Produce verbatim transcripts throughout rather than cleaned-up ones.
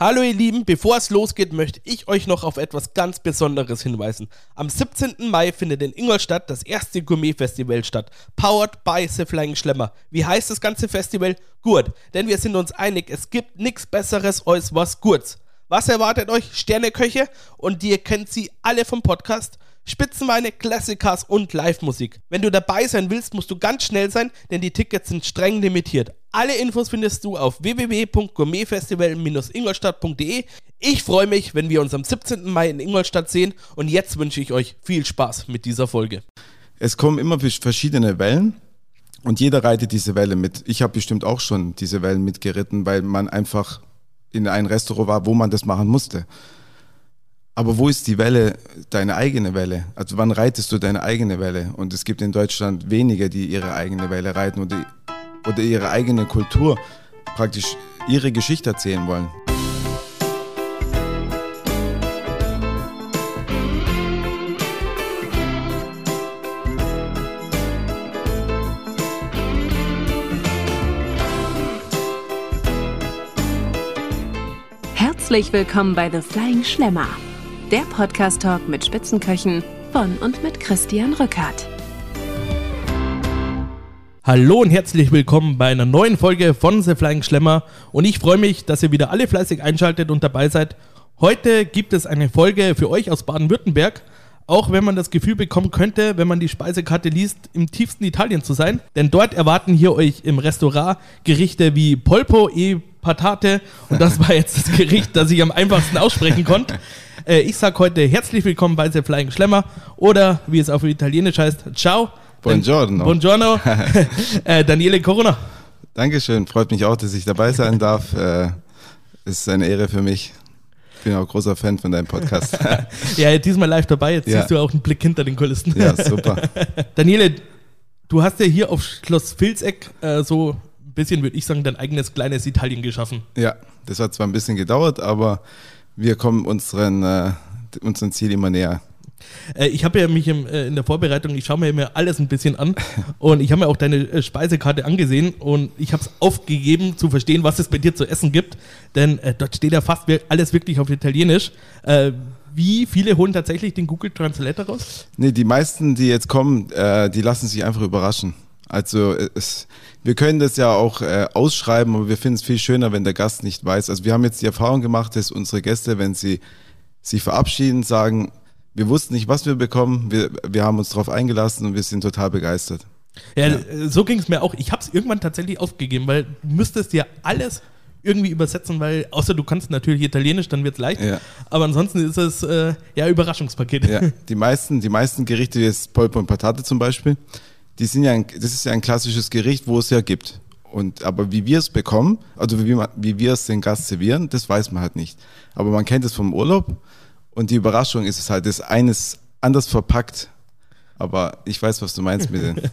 Hallo ihr Lieben, bevor es losgeht, möchte ich euch noch auf etwas ganz Besonderes hinweisen. Am siebzehnten Mai findet in Ingolstadt das erste Gourmet-Festival statt, powered by The Flying Schlemmer. Wie heißt das ganze Festival? Gut, denn wir sind uns einig, es gibt nichts Besseres als was Gutes. Was erwartet euch? Sterneköche und ihr kennt sie alle vom Podcast. Spitzenweine, Klassikers und Live-Musik. Wenn du dabei sein willst, musst du ganz schnell sein, denn die Tickets sind streng limitiert. Alle Infos findest du auf w w w punkt gourmetfestival Bindestrich ingolstadt punkt d e. Ich freue mich, wenn wir uns am siebzehnten Mai in Ingolstadt sehen und jetzt wünsche ich euch viel Spaß mit dieser Folge. Es kommen immer verschiedene Wellen und jeder reitet diese Welle mit. Ich habe bestimmt auch schon diese Wellen mitgeritten, weil man einfach in einem Restaurant war, wo man das machen musste. Aber wo ist die Welle, deine eigene Welle? Also wann reitest du deine eigene Welle? Und es gibt in Deutschland wenige, die ihre eigene Welle reiten oder, oder ihre eigene Kultur, praktisch ihre Geschichte erzählen wollen. Herzlich willkommen bei The Flying Schlemmer, der Podcast-Talk mit Spitzenköchen von und mit Christian Rückert. Hallo und herzlich willkommen bei einer neuen Folge von The Flying Schlemmer und ich freue mich, dass ihr wieder alle fleißig einschaltet und dabei seid. Heute gibt es eine Folge für euch aus Baden-Württemberg, auch wenn man das Gefühl bekommen könnte, wenn man die Speisekarte liest, im tiefsten Italien zu sein, denn dort erwarten hier euch im Restaurant Gerichte wie Polpo e Patate und das war jetzt das Gericht, das ich am einfachsten aussprechen konnte. Äh, ich sage heute herzlich willkommen bei The Flying Schlemmer oder wie es auf Italienisch heißt, ciao. Buongiorno. Buongiorno. äh, Daniele Corona. Dankeschön, freut mich auch, dass ich dabei sein darf. Äh, ist eine Ehre für mich. Ich bin auch großer Fan von deinem Podcast. Ja, diesmal live dabei, jetzt ja. siehst du auch einen Blick hinter den Kulissen. Ja, super. Daniele, du hast ja hier auf Schloss Vilseck äh, so ein bisschen, würde ich sagen, dein eigenes kleines Italien geschaffen. Ja, das hat zwar ein bisschen gedauert, aber wir kommen unseren, äh, unserem Ziel immer näher. Äh, ich habe ja mich im, äh, in der Vorbereitung, ich schaue mir immer alles ein bisschen an und ich habe mir auch deine äh, Speisekarte angesehen und ich habe es aufgegeben zu verstehen, was es bei dir zu essen gibt, denn äh, dort steht ja fast alles wirklich auf Italienisch. Äh, Wie viele holen tatsächlich den Google Translator raus? Nee, die meisten, die jetzt kommen, äh, die lassen sich einfach überraschen. Also es, wir können das ja auch äh, ausschreiben, aber wir finden es viel schöner, wenn der Gast nicht weiß. Also wir haben jetzt die Erfahrung gemacht, dass unsere Gäste, wenn sie sich verabschieden, sagen, wir wussten nicht, was wir bekommen, wir, wir haben uns darauf eingelassen und wir sind total begeistert. Ja, ja. So ging es mir auch. Ich habe es irgendwann tatsächlich aufgegeben, weil du müsstest ja alles irgendwie übersetzen, weil, außer du kannst natürlich Italienisch, dann wird es leicht, ja. Aber ansonsten ist es äh, ja Überraschungspaket. Ja, die meisten, die meisten Gerichte, wie jetzt Polpo und Patate zum Beispiel, die sind ja ein, das ist ja ein klassisches Gericht, wo es ja gibt. Und, aber wie wir es bekommen, also wie, man, wie wir es den Gast servieren, das weiß man halt nicht. Aber man kennt es vom Urlaub und die Überraschung ist es halt, das eines anders verpackt. Aber ich weiß, was du meinst mit denen.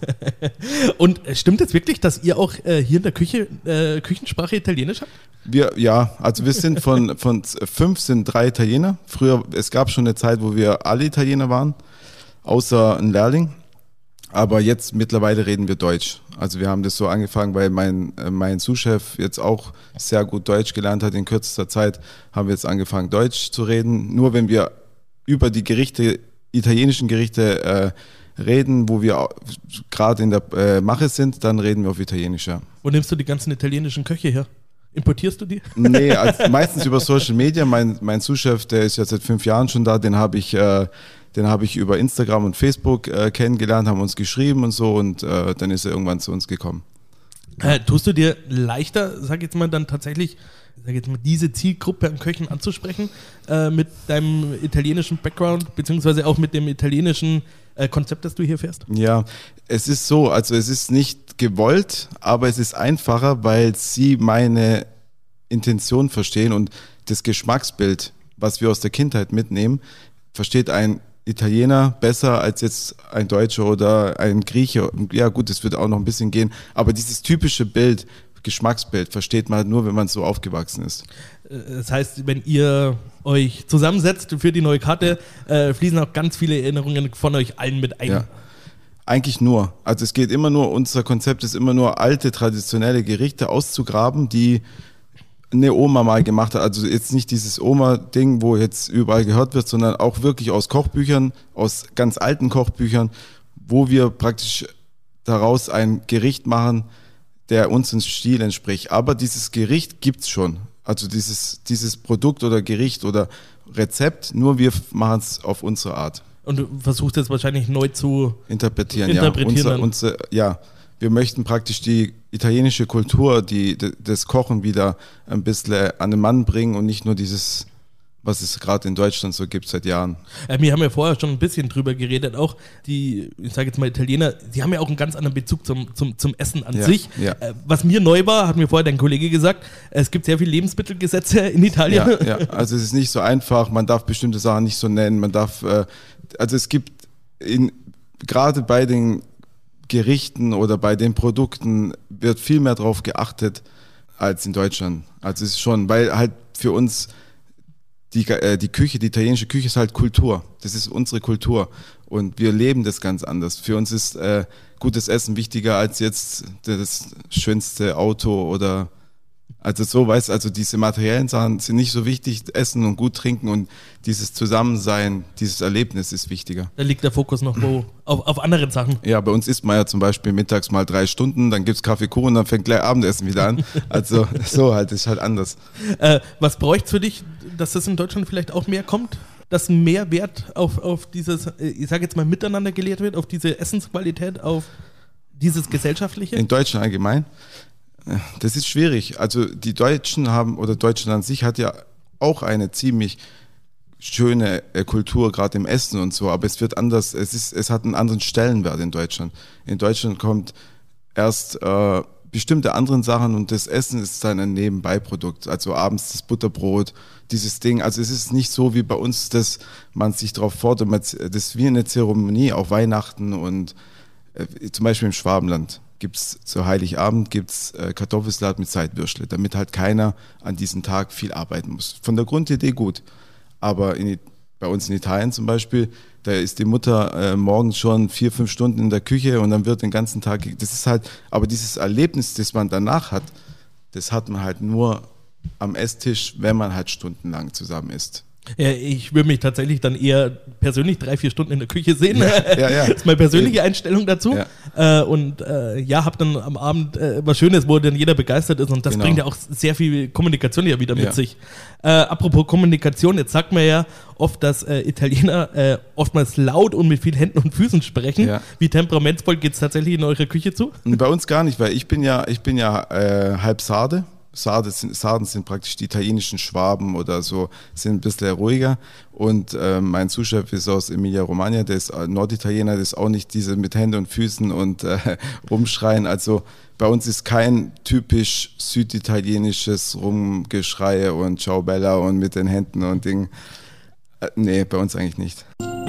Und stimmt es wirklich, dass ihr auch äh, hier in der Küche äh, Küchensprache Italienisch habt? Wir, ja, also wir sind von, von fünf sind drei Italiener. Früher, es gab schon eine Zeit, wo wir alle Italiener waren, außer ein Lehrling. Aber jetzt mittlerweile reden wir Deutsch. Also wir haben das so angefangen, weil mein, mein Sous-Chef jetzt auch sehr gut Deutsch gelernt hat. In kürzester Zeit haben wir jetzt angefangen, Deutsch zu reden. Nur wenn wir über die Gerichte, italienischen Gerichte äh, reden, wo wir gerade in der äh, Mache sind, dann reden wir auf Italienisch, ja. Wo nimmst du die ganzen italienischen Köche her? Importierst du die? Nee, also meistens über Social Media. Mein, mein Sous-Chef, der ist jetzt seit fünf Jahren schon da, den habe ich... Äh, Den habe ich über Instagram und Facebook äh, kennengelernt, haben uns geschrieben und so und äh, dann ist er irgendwann zu uns gekommen. Äh, tust du dir leichter, sag jetzt mal, dann tatsächlich, sag jetzt mal, diese Zielgruppe an Köchen anzusprechen äh, mit deinem italienischen Background, beziehungsweise auch mit dem italienischen äh, Konzept, das du hier fährst? Ja, es ist so, also es ist nicht gewollt, aber es ist einfacher, weil sie meine Intention verstehen und das Geschmacksbild, was wir aus der Kindheit mitnehmen, versteht ein Italiener besser als jetzt ein Deutscher oder ein Grieche. Ja gut, das wird auch noch ein bisschen gehen, aber dieses typische Bild, Geschmacksbild, versteht man halt nur, wenn man so aufgewachsen ist. Das heißt, wenn ihr euch zusammensetzt für die neue Karte, äh, fließen auch ganz viele Erinnerungen von euch allen mit ein. Ja. Eigentlich nur. Also es geht immer nur, unser Konzept ist immer nur, alte, traditionelle Gerichte auszugraben, die eine Oma mal gemacht hat. Also jetzt nicht dieses Oma-Ding, wo jetzt überall gehört wird, sondern auch wirklich aus Kochbüchern, aus ganz alten Kochbüchern, wo wir praktisch daraus ein Gericht machen, der unserem Stil entspricht. Aber dieses Gericht gibt's schon. Also dieses, dieses Produkt oder Gericht oder Rezept, nur wir machen es auf unsere Art. Und du versuchst jetzt wahrscheinlich neu zu interpretieren. interpretieren. Ja, unser, unser, ja. Wir möchten praktisch die italienische Kultur, die, das Kochen wieder ein bisschen an den Mann bringen und nicht nur dieses, was es gerade in Deutschland so gibt seit Jahren. Äh, wir haben ja vorher schon ein bisschen drüber geredet, auch die, ich sage jetzt mal Italiener, die haben ja auch einen ganz anderen Bezug zum, zum, zum Essen an ja, sich. Ja. Äh, was mir neu war, hat mir vorher dein Kollege gesagt, es gibt sehr viele Lebensmittelgesetze in Italien. Ja, ja. Also es ist nicht so einfach, man darf bestimmte Sachen nicht so nennen, man darf, äh, also es gibt in, gerade bei den Gerichten oder bei den Produkten wird viel mehr drauf geachtet als in Deutschland. Also es ist schon, weil halt für uns die, äh, die Küche, die italienische Küche ist halt Kultur. Das ist unsere Kultur und wir leben das ganz anders. Für uns ist äh, gutes Essen wichtiger als jetzt das schönste Auto oder also so, weißt, also diese materiellen Sachen sind nicht so wichtig, Essen und gut trinken und dieses Zusammensein, dieses Erlebnis ist wichtiger. Da liegt der Fokus noch wo? Auf, auf anderen Sachen. Ja, bei uns isst man ja zum Beispiel mittags mal drei Stunden, dann gibt's Kaffee, Kuchen und dann fängt gleich Abendessen wieder an. Also so halt, ist halt anders. Äh, was bräucht's für dich, dass das in Deutschland vielleicht auch mehr kommt? Dass mehr Wert auf, auf dieses, ich sage jetzt mal, Miteinander gelehrt wird, auf diese Essensqualität, auf dieses Gesellschaftliche? In Deutschland allgemein? Das ist schwierig. Also die Deutschen haben, oder Deutschland an sich hat ja auch eine ziemlich schöne Kultur, gerade im Essen und so, aber es wird anders, es ist, es hat einen anderen Stellenwert in Deutschland. In Deutschland kommt erst äh, bestimmte anderen Sachen und das Essen ist dann ein Nebenbeiprodukt. Also abends das Butterbrot, dieses Ding. Also es ist nicht so wie bei uns, dass man sich darauf fordert, das ist wie eine Zeremonie, auch Weihnachten und äh, zum Beispiel im Schwabenland gibt's zu Heiligabend gibt's äh, Kartoffelsalat mit Seitwürstle, damit halt keiner an diesem Tag viel arbeiten muss. Von der Grundidee gut, aber in, bei uns in Italien zum Beispiel, da ist die Mutter äh, morgens schon vier, fünf Stunden in der Küche und dann wird den ganzen Tag, das ist halt, aber dieses Erlebnis, das man danach hat, das hat man halt nur am Esstisch, wenn man halt stundenlang zusammen isst. Ja, ich würde mich tatsächlich dann eher persönlich drei, vier Stunden in der Küche sehen. Ja, ja, ja. Das ist meine persönliche Einstellung dazu. Ja. Äh, und äh, ja, habe dann am Abend äh, was Schönes, wo dann jeder begeistert ist und das genau. bringt ja auch sehr viel Kommunikation ja wieder mit ja. sich. Äh, apropos Kommunikation, jetzt sagt man ja oft, dass äh, Italiener äh, oftmals laut und mit vielen Händen und Füßen sprechen. Ja. Wie temperamentvoll geht es tatsächlich in eurer Küche zu? Bei uns gar nicht, weil ich bin ja, ich bin ja äh, halb Sarde. Sarden sind, Sarden sind praktisch die italienischen Schwaben oder so, sind ein bisschen ruhiger. Und äh, mein Zuschef ist aus Emilia-Romagna, der ist Norditaliener, der ist auch nicht diese mit Händen und Füßen und äh, rumschreien. Also bei uns ist kein typisch süditalienisches Rumgeschreie und Ciao Bella und mit den Händen und Dingen. Äh, nee, bei uns eigentlich nicht.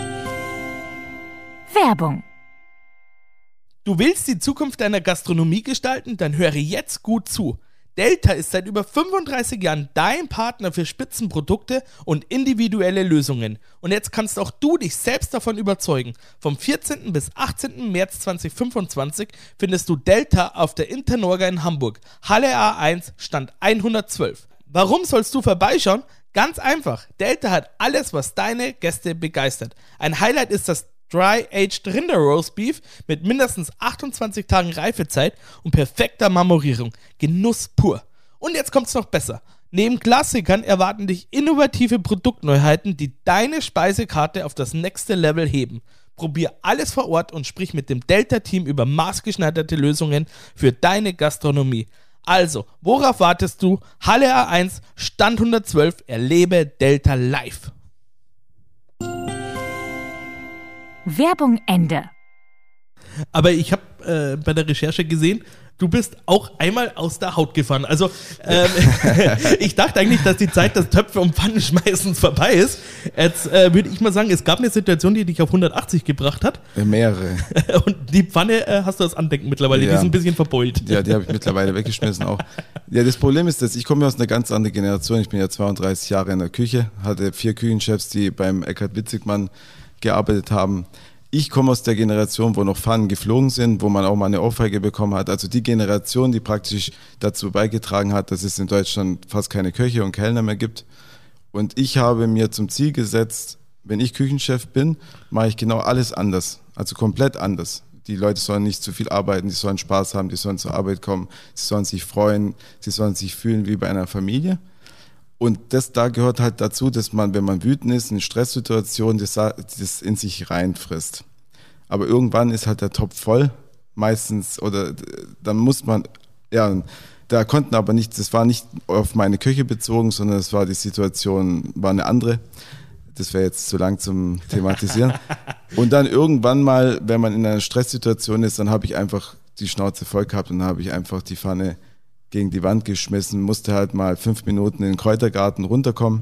Werbung. Du willst die Zukunft deiner Gastronomie gestalten? Dann höre jetzt gut zu. Delta ist seit über fünfunddreißig Jahren dein Partner für Spitzenprodukte und individuelle Lösungen. Und jetzt kannst auch du dich selbst davon überzeugen. Vom vierzehnten bis achtzehnten März zweitausendfünfundzwanzig findest du Delta auf der Internorga in Hamburg, Halle A eins, Stand hundertzwölf. Warum sollst du vorbeischauen? Ganz einfach. Delta hat alles, was deine Gäste begeistert. Ein Highlight ist das Dry-Aged Rinder Roast Beef mit mindestens achtundzwanzig Tagen Reifezeit und perfekter Marmorierung. Genuss pur. Und jetzt kommt's noch besser. Neben Klassikern erwarten dich innovative Produktneuheiten, die deine Speisekarte auf das nächste Level heben. Probier alles vor Ort und sprich mit dem Delta-Team über maßgeschneiderte Lösungen für deine Gastronomie. Also, worauf wartest du? Halle A eins, Stand hundertzwölf, erlebe Delta live. Werbung Ende. Aber ich habe äh, bei der Recherche gesehen, du bist auch einmal aus der Haut gefahren. Also ähm, ich dachte eigentlich, dass die Zeit des Töpfe- und Pfannenschmeißens vorbei ist. Jetzt äh, würde ich mal sagen, es gab eine Situation, die dich auf hundertachtzig gebracht hat. Mehrere. Und die Pfanne äh, hast du als Andenken mittlerweile, ja. Die ist ein bisschen verbeult. Ja, die habe ich mittlerweile weggeschmissen auch. Ja, das Problem ist, dass ich komme aus einer ganz anderen Generation. Ich bin ja zweiunddreißig Jahre in der Küche, hatte vier Küchenchefs, die beim Eckhard Witzigmann gearbeitet haben. Ich komme aus der Generation, wo noch Fahnen geflogen sind, wo man auch mal eine Ohrfeige bekommen hat. Also die Generation, die praktisch dazu beigetragen hat, dass es in Deutschland fast keine Köche und Kellner mehr gibt. Und ich habe mir zum Ziel gesetzt, wenn ich Küchenchef bin, mache ich genau alles anders. Also komplett anders. Die Leute sollen nicht zu viel arbeiten, die sollen Spaß haben, die sollen zur Arbeit kommen, sie sollen sich freuen, sie sollen sich fühlen wie bei einer Familie. Und das da gehört halt dazu, dass man, wenn man wütend ist, in Stresssituationen, das, das in sich reinfrisst. Aber irgendwann ist halt der Topf voll, meistens, oder dann muss man, ja, da konnten aber nicht, das war nicht auf meine Küche bezogen, sondern es war die Situation, war eine andere. Das wäre jetzt zu lang zum Thematisieren. Und dann irgendwann mal, wenn man in einer Stresssituation ist, dann habe ich einfach die Schnauze voll gehabt und dann habe ich einfach die Pfanne gegen die Wand geschmissen, musste halt mal fünf Minuten in den Kräutergarten runterkommen.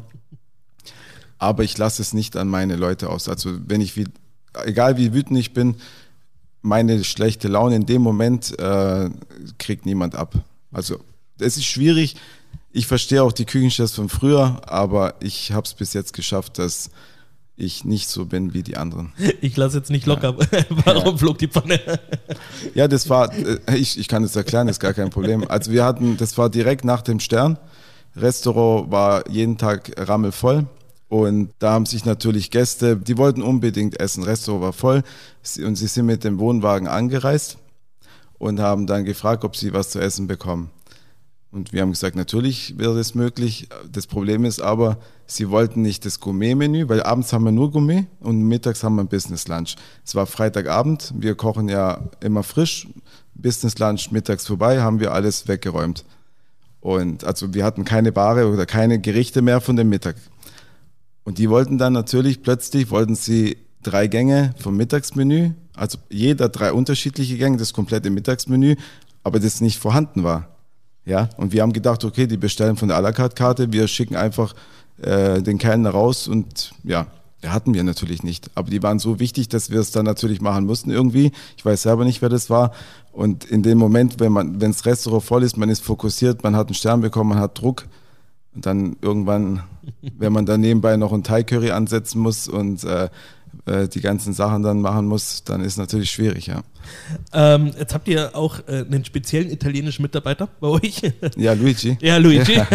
Aber ich lasse es nicht an meine Leute aus. Also wenn ich, wie, egal wie wütend ich bin, meine schlechte Laune in dem Moment äh, kriegt niemand ab. Also es ist schwierig. Ich verstehe auch die Küchenchefs von früher, aber ich habe es bis jetzt geschafft, dass ich nicht so bin wie die anderen. Ich lasse jetzt nicht locker. Ja. Warum ja. flog die Pfanne? Ja, das war, ich, ich kann das erklären, das ist gar kein Problem. Also wir hatten, das war direkt nach dem Stern. Restaurant war jeden Tag rammelvoll und da haben sich natürlich Gäste, die wollten unbedingt essen. Restaurant war voll und sie sind mit dem Wohnwagen angereist und haben dann gefragt, ob sie was zu essen bekommen. Und wir haben gesagt, natürlich wäre das möglich. Das Problem ist aber, sie wollten nicht das Gourmet-Menü, weil abends haben wir nur Gourmet und mittags haben wir ein Business-Lunch. Es war Freitagabend, wir kochen ja immer frisch. Business-Lunch mittags vorbei, haben wir alles weggeräumt. Und also wir hatten keine Ware oder keine Gerichte mehr von dem Mittag. Und die wollten dann natürlich plötzlich, wollten sie drei Gänge vom Mittagsmenü, also jeder drei unterschiedliche Gänge, das komplette Mittagsmenü, aber das nicht vorhanden war. Ja, und wir haben gedacht, okay, die bestellen von der à la carte Karte, wir schicken einfach äh, den Kellner raus und ja, hatten wir natürlich nicht. Aber die waren so wichtig, dass wir es dann natürlich machen mussten irgendwie. Ich weiß selber nicht, wer das war. Und in dem Moment, wenn man, wenn das Restaurant voll ist, man ist fokussiert, man hat einen Stern bekommen, man hat Druck. Und dann irgendwann, wenn man dann nebenbei noch einen Thai-Curry ansetzen muss und äh, äh, die ganzen Sachen dann machen muss, dann ist es natürlich schwierig, ja. Ähm, jetzt habt ihr auch äh, einen speziellen italienischen Mitarbeiter bei euch. Ja, Luigi. Ja, Luigi. Ja.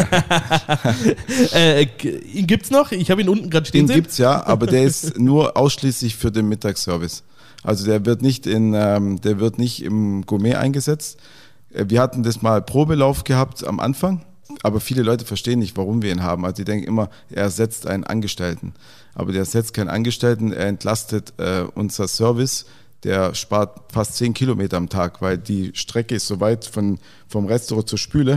äh, ihn gibt's noch? Ich habe ihn unten gerade stehen den sehen. Den gibt's ja, aber der ist nur ausschließlich für den Mittagsservice. Also der wird nicht in, ähm, der wird nicht im Gourmet eingesetzt. Wir hatten das mal Probelauf gehabt am Anfang, aber viele Leute verstehen nicht, warum wir ihn haben. Also die denken immer, er ersetzt einen Angestellten. Aber der ersetzt keinen Angestellten, er entlastet äh, unser Service. Der spart fast zehn Kilometer am Tag, weil die Strecke ist so weit von, vom Restaurant zur Spüle.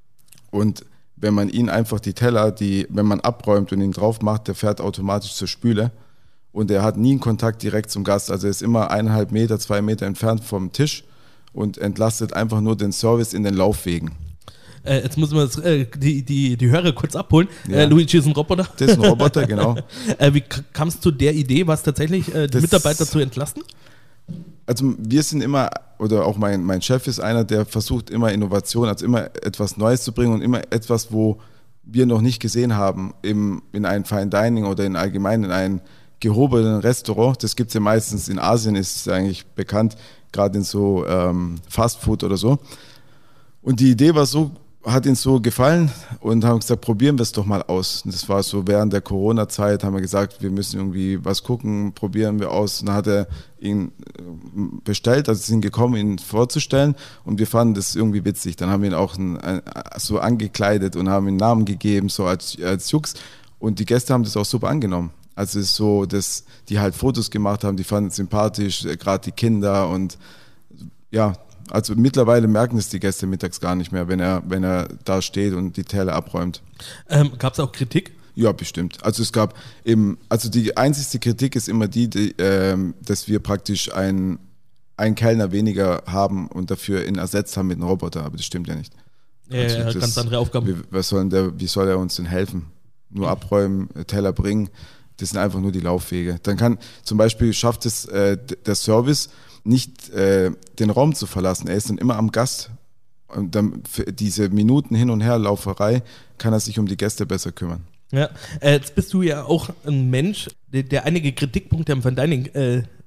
Und wenn man ihn einfach die Teller, die, wenn man abräumt und ihn drauf macht, der fährt automatisch zur Spüle. Und er hat nie einen Kontakt direkt zum Gast. Also er ist immer eineinhalb Meter, zwei Meter entfernt vom Tisch und entlastet einfach nur den Service in den Laufwegen. Äh, jetzt müssen wir das, äh, die, die, die Hörer kurz abholen. Ja. Äh, Luigi ist ein Roboter. Das ist ein Roboter, genau. äh, wie kam es zu der Idee, was tatsächlich äh, die das, Mitarbeiter zu entlasten? Also wir sind immer, oder auch mein, mein Chef ist einer, der versucht immer Innovation, also immer etwas Neues zu bringen und immer etwas, wo wir noch nicht gesehen haben im, in einem Fine Dining oder in allgemein in einem gehobenen Restaurant. Das gibt es ja meistens in Asien, ist es eigentlich bekannt, gerade in so ähm, Fast Food oder so. Und die Idee war so, hat uns so gefallen und haben gesagt, probieren wir es doch mal aus. Und das war so während der Corona-Zeit, haben wir gesagt, wir müssen irgendwie was gucken, probieren wir aus. Und dann hat er ihn bestellt, also sind gekommen, ihn vorzustellen und wir fanden das irgendwie witzig. Dann haben wir ihn auch ein, ein, so angekleidet und haben ihm einen Namen gegeben, so als, als Jux. Und die Gäste haben das auch super angenommen. Also es ist so, dass die halt Fotos gemacht haben, die fanden es sympathisch, gerade die Kinder und ja, also mittlerweile merken es die Gäste mittags gar nicht mehr, wenn er, wenn er da steht und die Teller abräumt. Ähm, gab es auch Kritik? Ja, bestimmt. Also es gab eben, also die einzigste Kritik ist immer die, die ähm, dass wir praktisch einen, einen Kellner weniger haben und dafür ihn ersetzt haben mit einem Roboter, aber das stimmt ja nicht. Ja, also ja das, ganz andere Aufgaben. Wie, was soll der, wie soll er uns denn helfen? Nur abräumen, Teller bringen, das sind einfach nur die Laufwege. Dann kann zum Beispiel, schafft es äh, der Service, nicht äh, den Raum zu verlassen. Er ist dann immer am Gast. Und dann für diese Minuten Hin- und Herlauferei kann er sich um die Gäste besser kümmern. Ja, äh, jetzt bist du ja auch ein Mensch, der, der einige Kritikpunkte am Fine Dining äh,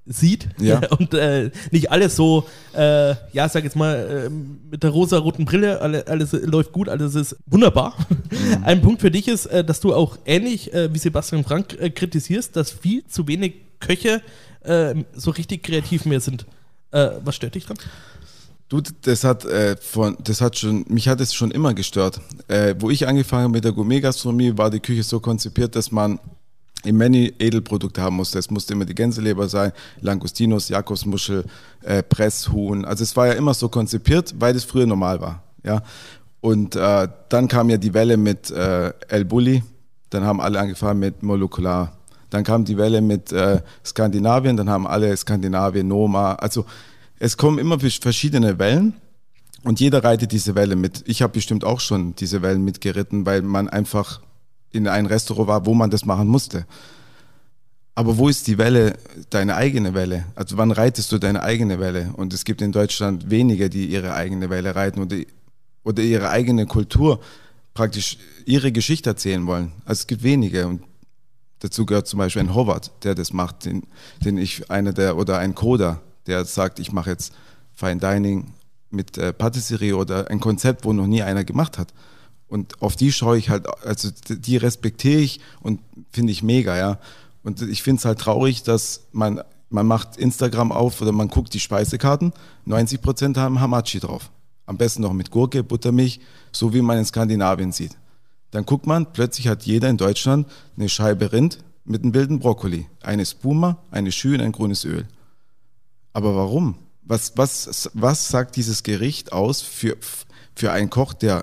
sieht ja. und äh, nicht alles so, äh, ja, sag jetzt mal, äh, mit der rosa-roten Brille, alles, alles läuft gut, alles ist wunderbar. Mhm. Ein Punkt für dich ist, äh, dass du auch ähnlich äh, wie Sebastian Frank äh, kritisierst, dass viel zu wenig Köche äh, so richtig kreativ mehr sind. Äh, was stört dich dran? Du, das hat äh, von, das hat schon, mich hat es schon immer gestört. Äh, wo ich angefangen habe mit der Gourmet-Gastronomie, war die Küche so konzipiert, dass man im Menü Edelprodukte haben musste. Es musste immer die Gänseleber sein, Langostinos, Jakobsmuschel, äh, Presshuhn. Also es war ja immer so konzipiert, weil es früher normal war. Ja? Und äh, dann kam ja die Welle mit äh, El Bulli, dann haben alle angefangen mit Molekular. Dann kam die Welle mit äh, Skandinavien, dann haben alle Skandinavien, Noma. Also es kommen immer verschiedene Wellen und jeder reitet diese Welle mit. Ich habe bestimmt auch schon diese Wellen mitgeritten, weil man einfach in ein Restaurant war, wo man das machen musste. Aber wo ist die Welle, deine eigene Welle? Also wann reitest du deine eigene Welle? Und es gibt in Deutschland wenige, die ihre eigene Welle reiten oder, oder ihre eigene Kultur, praktisch ihre Geschichte erzählen wollen. Also es gibt wenige und dazu gehört zum Beispiel ein Howard, der das macht, den, den ich einer der, oder ein Coda, der sagt, ich mache jetzt Fine Dining mit äh, Patisserie oder ein Konzept, wo noch nie einer gemacht hat. Und auf die schaue ich halt, also die respektiere ich und finde ich mega, ja. Und ich finde es halt traurig, dass man, man macht Instagram auf oder man guckt die Speisekarten, neunzig Prozent haben Hamachi drauf. Am besten noch mit Gurke, Buttermilch, so wie man in Skandinavien sieht. Dann guckt man, plötzlich hat jeder in Deutschland eine Scheibe Rind mit einem wilden Brokkoli, eine Spuma, eine Schü und ein grünes Öl. Aber warum? Was, was, was sagt dieses Gericht aus für, für einen Koch, der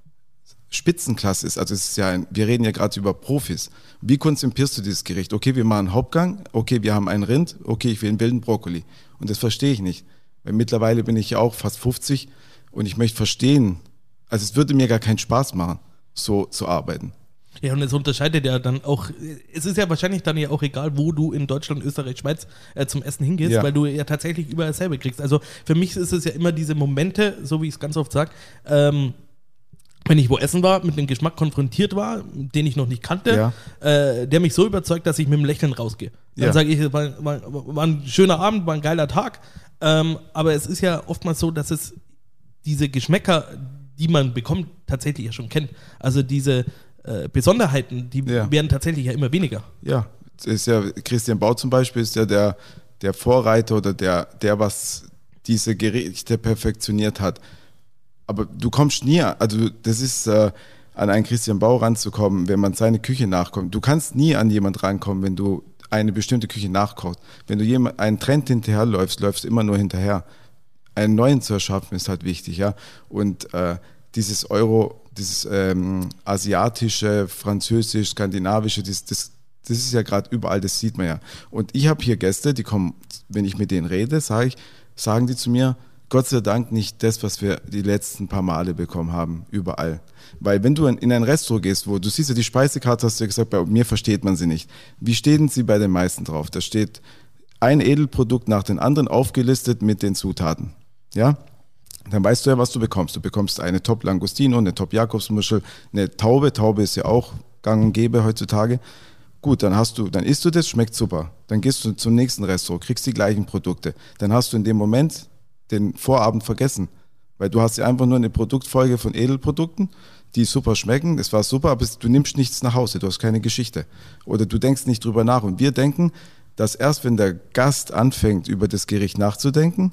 Spitzenklasse ist? Also es ist ja ein, wir reden ja gerade über Profis. Wie konzipierst du dieses Gericht? Okay, wir machen einen Hauptgang, okay, wir haben ein Rind, okay, ich will einen wilden Brokkoli. Und das verstehe ich nicht. Weil mittlerweile bin ich ja auch fast fünfzig und ich möchte verstehen, also es würde mir gar keinen Spaß machen, so zu arbeiten. Ja, und es unterscheidet ja dann auch, es ist ja wahrscheinlich dann ja auch egal, wo du in Deutschland, Österreich, Schweiz äh, zum Essen hingehst, ja. weil du ja tatsächlich überall dasselbe kriegst. Also für mich ist es ja immer diese Momente, so wie ich es ganz oft sage, ähm, wenn ich wo essen war, mit einem Geschmack konfrontiert war, den ich noch nicht kannte, ja. äh, der mich so überzeugt, dass ich mit dem Lächeln rausgehe. Dann ja. sage ich, war, war, war ein schöner Abend, war ein geiler Tag, ähm, aber es ist ja oftmals so, dass es diese Geschmäcker, die man bekommt, tatsächlich ja schon kennt. Also diese äh, Besonderheiten, die ja. werden tatsächlich ja immer weniger. Ja, das ist ja, Christian Bau zum Beispiel ist ja der, der Vorreiter oder der, der, was diese Gerichte perfektioniert hat. Aber du kommst nie, also das ist, äh, an einen Christian Bau ranzukommen, wenn man seine Küche nachkommt. Du kannst nie an jemand rankommen, wenn du eine bestimmte Küche nachkochst. Wenn du jemand, einen Trend hinterherläufst, läufst du immer nur hinterher. Einen neuen zu erschaffen ist halt wichtig, ja. Und äh, dieses Euro, dieses ähm, asiatische, französisch, skandinavische, das, das, das ist ja gerade überall, das sieht man ja. Und ich habe hier Gäste, die kommen, wenn ich mit denen rede, sag ich, sagen die zu mir, Gott sei Dank nicht das, was wir die letzten paar Male bekommen haben, überall. Weil wenn du in ein Restaurant gehst, wo du siehst ja die Speisekarte, hast du ja gesagt, bei mir versteht man sie nicht. Wie stehen sie bei den meisten drauf? Da steht ein Edelprodukt nach dem anderen aufgelistet mit den Zutaten. Ja? Dann weißt du ja, was du bekommst. Du bekommst eine Top-Langostino, eine Top-Jakobsmuschel, eine Taube. Taube ist ja auch gang und gäbe heutzutage. Gut, dann hast du, dann isst du das, schmeckt super. Dann gehst du zum nächsten Restaurant, kriegst die gleichen Produkte. Dann hast du in dem Moment den Vorabend vergessen. Weil du hast ja einfach nur eine Produktfolge von Edelprodukten, die super schmecken, es war super, aber du nimmst nichts nach Hause, du hast keine Geschichte. Oder du denkst nicht drüber nach. Und wir denken, dass erst wenn der Gast anfängt, über das Gericht nachzudenken,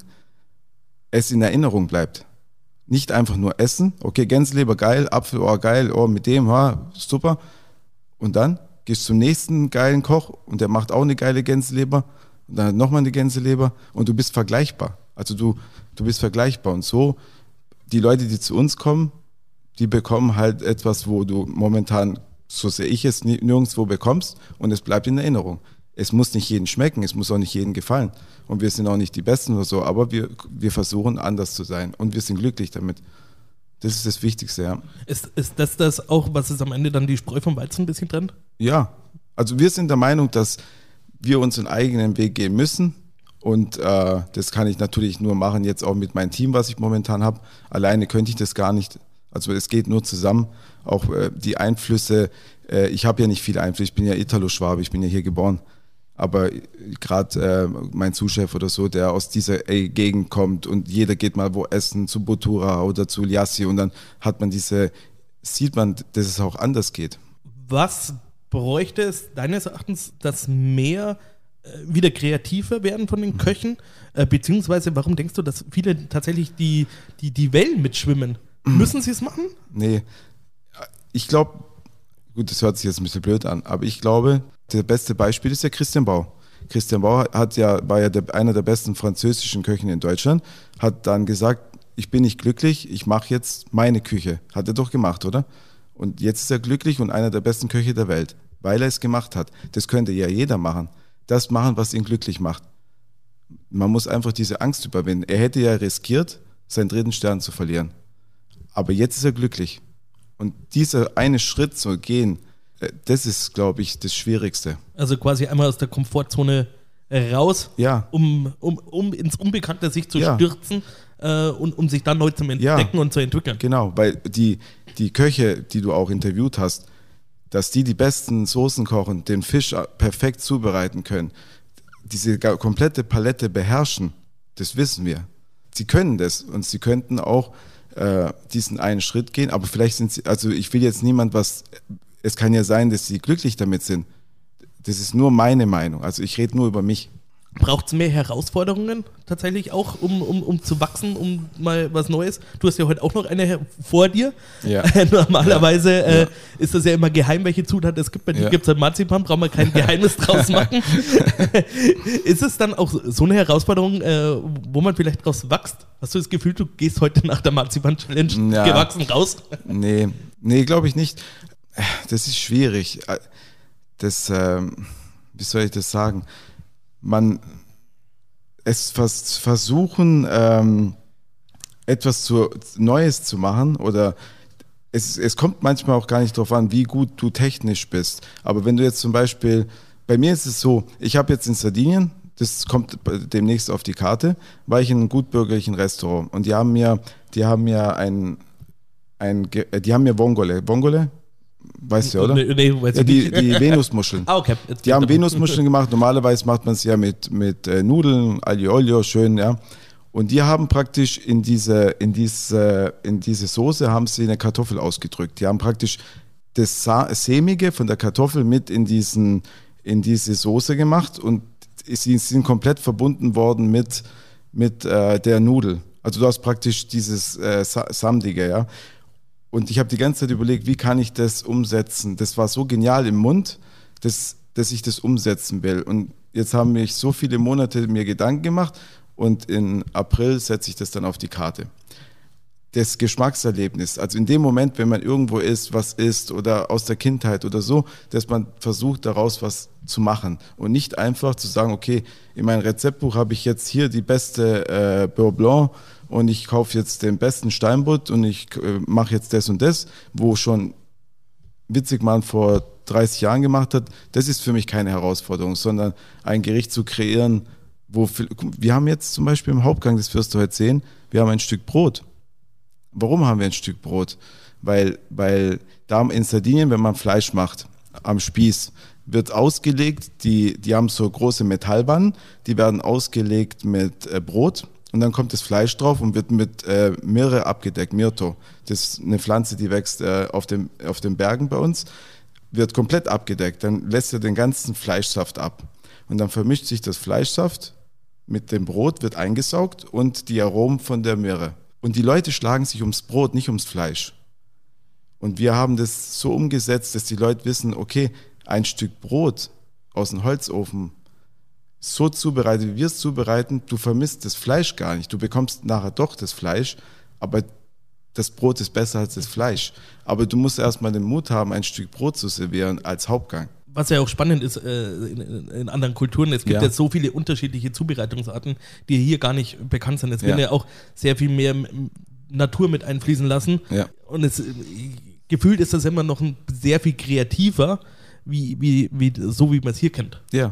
es in Erinnerung bleibt. Nicht einfach nur essen, okay, Gänseleber geil, Apfel, oh geil, oh mit dem, ha, super. Und dann gehst du zum nächsten geilen Koch und der macht auch eine geile Gänseleber und dann nochmal eine Gänseleber und du bist vergleichbar. Also du, du bist vergleichbar und so, die Leute, die zu uns kommen, die bekommen halt etwas, wo du momentan, so sehe ich es, nirgendwo bekommst und es bleibt in Erinnerung. Es muss nicht jedem schmecken, es muss auch nicht jedem gefallen und wir sind auch nicht die Besten oder so, aber wir, wir versuchen anders zu sein und wir sind glücklich damit. Das ist das Wichtigste, ja. Ist, ist das das auch, was es am Ende dann die Spreu vom Weizen ein bisschen trennt? Ja, also wir sind der Meinung, dass wir unseren eigenen Weg gehen müssen. Und äh, das kann ich natürlich nur machen, jetzt auch mit meinem Team, was ich momentan habe. Alleine könnte ich das gar nicht. Also es geht nur zusammen. Auch äh, die Einflüsse, äh, ich habe ja nicht viele Einflüsse, ich bin ja Italo-Schwabe, ich bin ja hier geboren. Aber gerade äh, mein Zuschef oder so, der aus dieser ey, Gegend kommt und jeder geht mal wo essen, zu Botura oder zu Liassi und dann hat man diese, sieht man, dass es auch anders geht. Was bräuchte es deines Erachtens, dass mehr äh, wieder kreativer werden von den Köchen? Äh, beziehungsweise warum denkst du, dass viele tatsächlich die, die, die Wellen mitschwimmen? Mhm. Müssen sie es machen? Nee, ich glaube, gut, das hört sich jetzt ein bisschen blöd an, aber ich glaube, das beste Beispiel ist der Christian Bau. Christian Bau hat ja, war ja der, einer der besten französischen Köchen in Deutschland, hat dann gesagt, ich bin nicht glücklich, ich mache jetzt meine Küche. Hat er doch gemacht, oder? Und jetzt ist er glücklich und einer der besten Köche der Welt, weil er es gemacht hat. Das könnte ja jeder machen. Das machen, was ihn glücklich macht. Man muss einfach diese Angst überwinden. Er hätte ja riskiert, seinen dritten Stern zu verlieren. Aber jetzt ist er glücklich. Und dieser eine Schritt zu gehen, das ist, glaube ich, das Schwierigste. Also quasi einmal aus der Komfortzone raus, ja. um, um, um ins Unbekannte sich zu ja. stürzen äh, und um sich dann neu zu entdecken ja. und zu entwickeln. Genau, weil die, die Köche, die du auch interviewt hast, dass die die besten Soßen kochen, den Fisch perfekt zubereiten können, diese komplette Palette beherrschen, das wissen wir. Sie können das und sie könnten auch äh, diesen einen Schritt gehen, aber vielleicht sind sie, also ich will jetzt niemand was, es kann ja sein, dass sie glücklich damit sind. Das ist nur meine Meinung, also ich rede nur über mich. Braucht es mehr Herausforderungen tatsächlich auch, um, um, um zu wachsen, um mal was Neues? Du hast ja heute auch noch eine vor dir. Ja. Normalerweise ja. Äh, ja. ist das ja immer geheim, welche Zutaten es gibt. Bei dir ja. gibt es halt Marzipan, brauchen wir kein Geheimnis draus machen. Ist es dann auch so eine Herausforderung, äh, wo man vielleicht draus wächst? Hast du das Gefühl, du gehst heute nach der Marzipan-Challenge ja. gewachsen raus? Nee, nee, glaube ich nicht. Das ist schwierig. Das, ähm, wie soll ich das sagen? Man es vers- versuchen, ähm, etwas zu, Neues zu machen oder es, es kommt manchmal auch gar nicht darauf an, wie gut du technisch bist. Aber wenn du jetzt zum Beispiel, bei mir ist es so, ich habe jetzt in Sardinien, das kommt demnächst auf die Karte, war ich in einem gutbürgerlichen Restaurant und die haben mir, die haben mir ein, ein die haben mir Vongole, Vongole? Weißt du, oder? Nee, nee, weiß ja, ich die, nicht. die Venusmuscheln. Ah, okay. Die haben Venusmuscheln gemacht. Normalerweise macht man es ja mit, mit äh, Nudeln, Aglio Olio, schön, ja. Und die haben praktisch in diese, in diese, in diese Soße haben sie eine Kartoffel ausgedrückt. Die haben praktisch das Sa- Sämige von der Kartoffel mit in diesen, in diese Soße gemacht und sie sind komplett verbunden worden mit, mit äh, der Nudel. Also du hast praktisch dieses äh, Samdige, ja. Und ich habe die ganze Zeit überlegt, wie kann ich das umsetzen? Das war so genial im Mund, dass, dass ich das umsetzen will. Und jetzt haben mich so viele Monate mir Gedanken gemacht und in April setze ich das dann auf die Karte. Das Geschmackserlebnis, also in dem Moment, wenn man irgendwo ist, was isst oder aus der Kindheit oder so, dass man versucht, daraus was zu machen und nicht einfach zu sagen, okay, in meinem Rezeptbuch habe ich jetzt hier die beste äh, Beurre Blanc und ich kaufe jetzt den besten Steinbutt und ich äh, mache jetzt das und das, wo schon Witzigmann vor dreißig Jahren gemacht hat. Das ist für mich keine Herausforderung, sondern ein Gericht zu kreieren, wo wir haben jetzt zum Beispiel im Hauptgang, das wirst du heute sehen, wir haben ein Stück Brot. Warum haben wir ein Stück Brot? Weil, weil da in Sardinien, wenn man Fleisch macht, am Spieß, wird ausgelegt, die, die haben so große Metallwannen, die werden ausgelegt mit äh, Brot und dann kommt das Fleisch drauf und wird mit äh, Mirre abgedeckt, Myrto. Das ist eine Pflanze, die wächst äh, auf, dem, auf den Bergen bei uns, wird komplett abgedeckt. Dann lässt er den ganzen Fleischsaft ab. Und dann vermischt sich das Fleischsaft mit dem Brot, wird eingesaugt und die Aromen von der Mirre. Und die Leute schlagen sich ums Brot, nicht ums Fleisch. Und wir haben das so umgesetzt, dass die Leute wissen, okay, ein Stück Brot aus dem Holzofen so zubereitet, wie wir es zubereiten, du vermisst das Fleisch gar nicht. Du bekommst nachher doch das Fleisch, aber das Brot ist besser als das Fleisch. Aber du musst erstmal den Mut haben, ein Stück Brot zu servieren als Hauptgang. Was ja auch spannend ist äh, in, in anderen Kulturen, es gibt ja. ja so viele unterschiedliche Zubereitungsarten, die hier gar nicht bekannt sind. Es wird ja. ja auch sehr viel mehr Natur mit einfließen lassen. Ja. Und es, gefühlt ist das immer noch ein, sehr viel kreativer, wie, wie, wie, so wie man es hier kennt. Ja,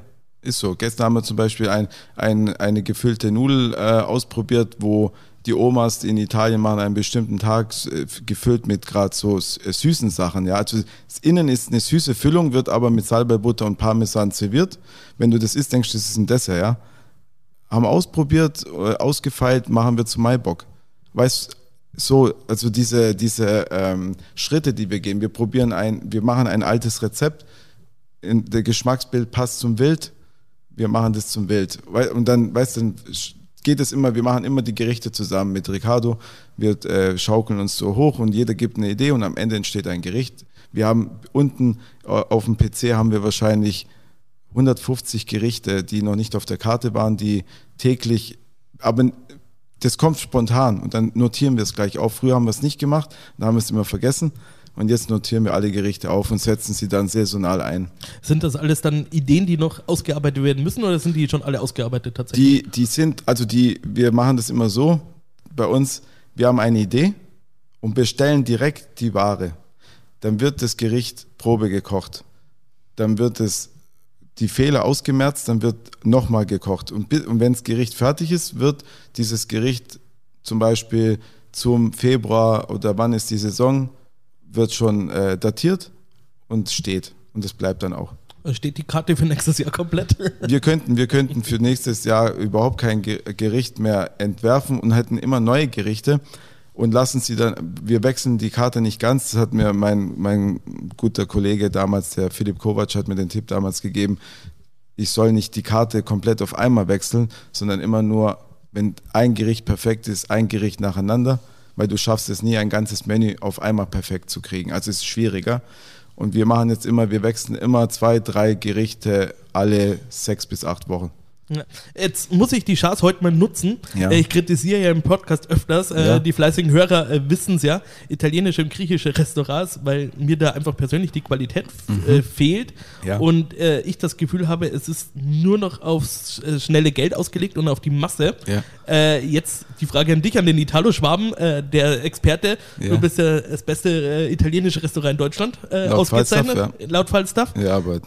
Ist so. Gestern haben wir zum Beispiel ein, ein, eine gefüllte Nudel äh, ausprobiert, wo die Omas in Italien machen einen bestimmten Tag äh, gefüllt mit gerade so äh, süßen Sachen. Ja? Also das Innen ist eine süße Füllung, wird aber mit Salbeibutter und Parmesan serviert. Wenn du das isst, denkst du, das ist ein Dessert. Ja? Haben wir ausprobiert, äh, ausgefeilt, machen wir zu Maibock. Weißt so, also diese, diese ähm, Schritte, die wir gehen, wir probieren ein, wir machen ein altes Rezept, in, der Geschmacksbild passt zum Wild, wir machen das zum Wild. Und dann, weißt du, geht es immer, wir machen immer die Gerichte zusammen mit Ricardo, wir äh, schaukeln uns so hoch und jeder gibt eine Idee und am Ende entsteht ein Gericht. Wir haben unten äh, auf dem P C haben wir wahrscheinlich hundertfünfzig Gerichte, die noch nicht auf der Karte waren, die täglich, aber das kommt spontan und dann notieren wir es gleich auf. Früher haben wir es nicht gemacht, dann haben wir es immer vergessen und jetzt notieren wir alle Gerichte auf und setzen sie dann saisonal ein. Sind das alles dann Ideen, die noch ausgearbeitet werden müssen oder sind die schon alle ausgearbeitet tatsächlich? Die, die sind, also die, wir machen das immer so bei uns, wir haben eine Idee und bestellen direkt die Ware. Dann wird das Gericht Probe gekocht. Dann wird es die Fehler ausgemerzt, dann wird nochmal gekocht. Und, und wenn das Gericht fertig ist, wird dieses Gericht zum Beispiel zum Februar oder wann ist die Saison, wird schon äh, datiert und steht. Und das bleibt dann auch. Steht die Karte für nächstes Jahr komplett? Wir könnten, wir könnten für nächstes Jahr überhaupt kein Gericht mehr entwerfen und hätten immer neue Gerichte und lassen sie dann, wir wechseln die Karte nicht ganz, das hat mir mein, mein guter Kollege damals, der Philipp Kovac, hat mir den Tipp damals gegeben, ich soll nicht die Karte komplett auf einmal wechseln, sondern immer nur, wenn ein Gericht perfekt ist, ein Gericht nacheinander, weil du schaffst es nie, ein ganzes Menü auf einmal perfekt zu kriegen, also es ist schwieriger. Und wir machen jetzt immer, wir wechseln immer zwei, drei Gerichte alle sechs bis acht Wochen. Ja. Jetzt muss ich die Chance heute mal nutzen. Ja. Ich kritisiere ja im Podcast öfters, äh, Ja. die fleißigen Hörer äh, wissen es ja, italienische und griechische Restaurants, weil mir da einfach persönlich die Qualität f- Mhm. äh, fehlt Ja. und äh, ich das Gefühl habe, es ist nur noch aufs äh, schnelle Geld ausgelegt und auf die Masse. Ja. Äh, jetzt die Frage an dich, an den Italo-Schwaben, äh, der Experte. Ja. Du bist ja das beste äh, italienische Restaurant in Deutschland äh, Laut ausgezeichnet, Falstaff, laut Falstaff. Ja, aber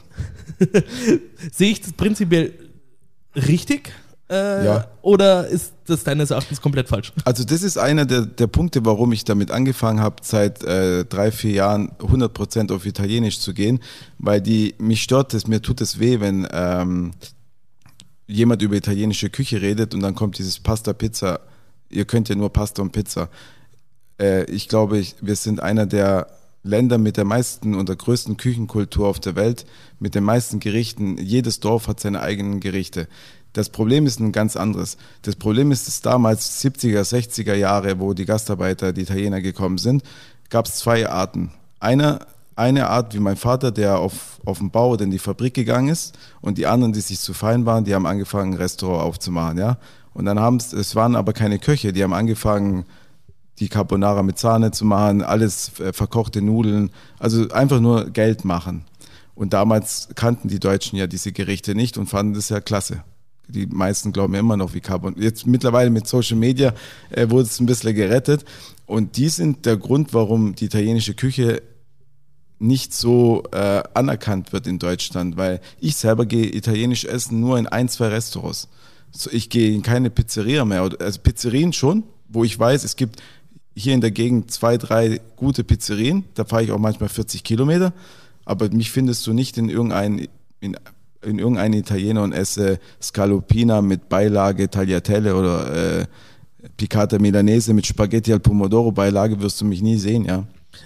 Sehe ich das prinzipiell richtig? Äh, Ja. Oder ist das deines Erachtens komplett falsch? also das ist einer der, der Punkte, warum ich damit angefangen habe, seit äh, drei, vier Jahren hundert Prozent auf Italienisch zu gehen, weil die, mich stört es, mir tut es weh, wenn ähm, jemand über italienische Küche redet und dann kommt dieses Pasta, Pizza, ihr könnt ja nur Pasta und Pizza. Äh, ich glaube, ich, wir sind einer der Länder mit der meisten und der größten Küchenkultur auf der Welt, mit den meisten Gerichten. Jedes Dorf hat seine eigenen Gerichte. Das Problem ist ein ganz anderes. Das Problem ist, dass damals siebziger, sechziger Jahre, wo die Gastarbeiter, die Italiener gekommen sind, gab es zwei Arten. Eine, eine Art wie mein Vater, der auf, auf den Bau oder in die Fabrik gegangen ist, und die anderen, die sich zu fein waren, die haben angefangen, ein Restaurant aufzumachen. Ja? Und dann haben es, es waren aber keine Köche, die haben angefangen, die Carbonara mit Sahne zu machen, alles äh, verkochte Nudeln, also einfach nur Geld machen. Und damals kannten die Deutschen ja diese Gerichte nicht und fanden das ja klasse. Die meisten glauben ja immer noch wie Carbonara. Jetzt mittlerweile mit Social Media äh, wurde es ein bisschen gerettet. Und die sind der Grund, warum die italienische Küche nicht so äh, anerkannt wird in Deutschland, weil ich selber gehe italienisch essen nur in ein, zwei Restaurants. So, ich gehe in keine Pizzeria mehr. Also Pizzerien schon, wo ich weiß, es gibt hier in der Gegend zwei, drei gute Pizzerien. Da fahre ich auch manchmal vierzig Kilometer. Aber mich findest du nicht in irgendeinen in, in irgendeinen Italiener und esse Scallopina mit Beilage Tagliatelle oder äh, Piccata Milanese mit Spaghetti al Pomodoro Beilage wirst du mich nie sehen, ja.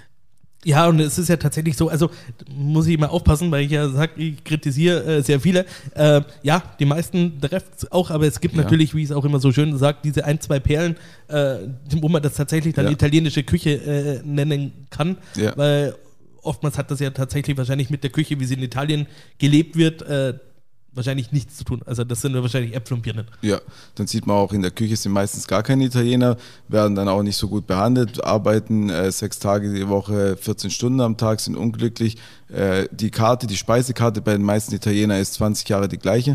Ja, und es ist ja tatsächlich so, also muss ich immer aufpassen, weil ich ja sage, ich kritisiere äh, sehr viele. Äh, ja, die meisten trefft auch, aber es gibt Ja. natürlich, wie ich es auch immer so schön sagt, diese ein, zwei Perlen, äh, wo man das tatsächlich dann Ja. italienische Küche äh, nennen kann, Ja. weil oftmals hat das ja tatsächlich wahrscheinlich mit der Küche, wie sie in Italien gelebt wird, äh, wahrscheinlich nichts zu tun. Also das sind ja wahrscheinlich Äpfel und Birnen. Ja, dann sieht man auch, in der Küche sind meistens gar keine Italiener, werden dann auch nicht so gut behandelt, arbeiten äh, sechs Tage die Woche, vierzehn Stunden am Tag, sind unglücklich. Äh, die Karte, die Speisekarte bei den meisten Italienern ist zwanzig Jahre die gleiche.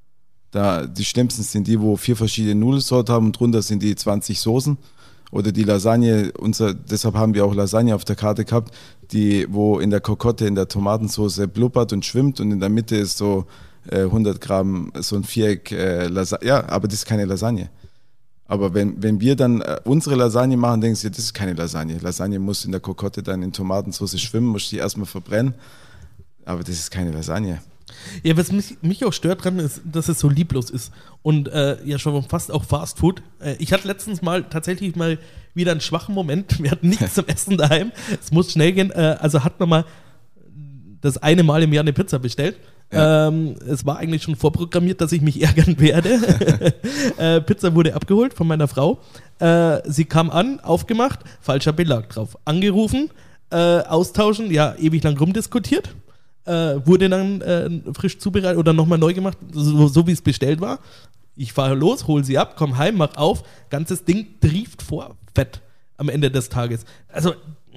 Da, die schlimmsten sind die, wo vier verschiedene Nudelsorten haben und drunter sind die zwanzig Soßen. Oder die Lasagne, unser, deshalb haben wir auch Lasagne auf der Karte gehabt, die, wo in der Kokotte, in der Tomatensauce blubbert und schwimmt und in der Mitte ist so äh, hundert Gramm, so ein Viereck äh, Lasagne. Ja, aber das ist keine Lasagne. Aber wenn, wenn wir dann äh, unsere Lasagne machen, denkst du, das ist keine Lasagne. Lasagne muss in der Kokotte dann in Tomatensauce schwimmen, musst die erstmal verbrennen. Aber das ist keine Lasagne. Ja, was mich, mich auch stört dran ist, dass es so lieblos ist. Und äh, ja, schon fast auch Fast Food. Äh, ich hatte letztens mal tatsächlich mal wieder einen schwachen Moment. Wir hatten nichts zum Essen daheim. Es muss schnell gehen. Äh, also hat man mal das eine Mal im Jahr eine Pizza bestellt. Ja. Ähm, es war eigentlich schon vorprogrammiert, dass ich mich ärgern werde. äh, Pizza wurde abgeholt von meiner Frau. Äh, sie kam an, aufgemacht, falscher Belag drauf. Angerufen, äh, austauschen, ja, ewig lang rumdiskutiert. Äh, wurde dann äh, frisch zubereitet oder nochmal neu gemacht, so, so wie es bestellt war. Ich fahre los, hole sie ab, komm heim, mach auf. Ganzes Ding trieft vor Fett am Ende des Tages. Also,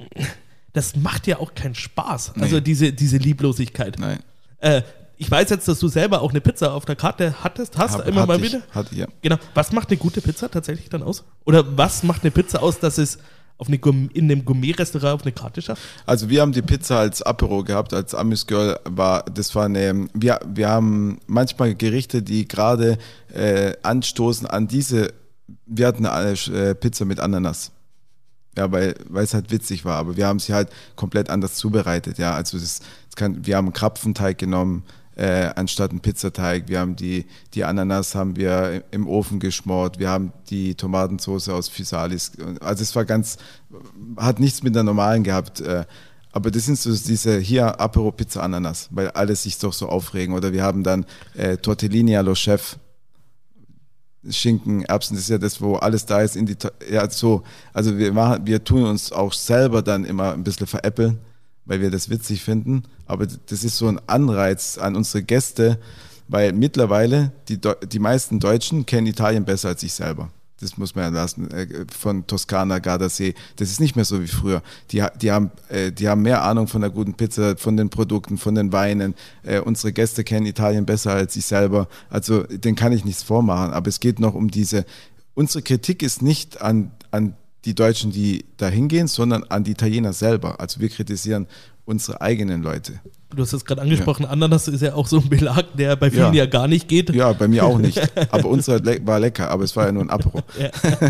das macht ja auch keinen Spaß. Also, nee. diese, diese Lieblosigkeit. Nein. Äh, ich weiß jetzt, dass du selber auch eine Pizza auf der Karte hattest, hast Hab, immer mal ich, wieder. Hatte, ja. Genau. Was macht eine gute Pizza tatsächlich dann aus? Oder was macht eine Pizza aus, dass es auf eine Gourmet, in einem Gourmet-Restaurant auf eine Karte schafft? Also wir haben die Pizza als Apero gehabt, als Amüs-Girl war, das war eine, wir, wir haben manchmal Gerichte, die gerade äh, anstoßen an diese, wir hatten eine äh, Pizza mit Ananas. Ja, weil, weil es halt witzig war, aber wir haben sie halt komplett anders zubereitet, ja, also das, das kann, wir haben einen Krapfenteig genommen, Äh, anstatt einen Pizzateig. Wir haben die, die Ananas haben wir im Ofen geschmort. Wir haben die Tomatensauce aus Physalis. Also es war ganz, hat nichts mit der normalen gehabt. Äh, aber das sind so diese hier Apero Pizza Ananas, weil alle sich doch so aufregen. Oder wir haben dann äh, Tortellini allo Chef. Schinken, Erbsen, das ist ja das, wo alles da ist. In die, ja, so. Also wir machen, wir tun uns auch selber dann immer ein bisschen veräppeln, weil wir das witzig finden, aber das ist so ein Anreiz an unsere Gäste, weil mittlerweile die, die meisten Deutschen kennen Italien besser als ich selber. Das muss man ja lassen, von Toskana, Gardasee, das ist nicht mehr so wie früher. Die, die, haben, die haben mehr Ahnung von der guten Pizza, von den Produkten, von den Weinen. Unsere Gäste kennen Italien besser als ich selber, also denen kann ich nichts vormachen, aber es geht noch um diese, unsere Kritik ist nicht an, an die Deutschen, die da hingehen, sondern an die Italiener selber. Also wir kritisieren unsere eigenen Leute. Du hast es gerade angesprochen, ja. Ananas ist ja auch so ein Belag, der bei vielen ja, ja gar nicht geht. Ja, bei mir auch nicht. Aber unser war lecker, aber es war ja nur ein Apero. Ja.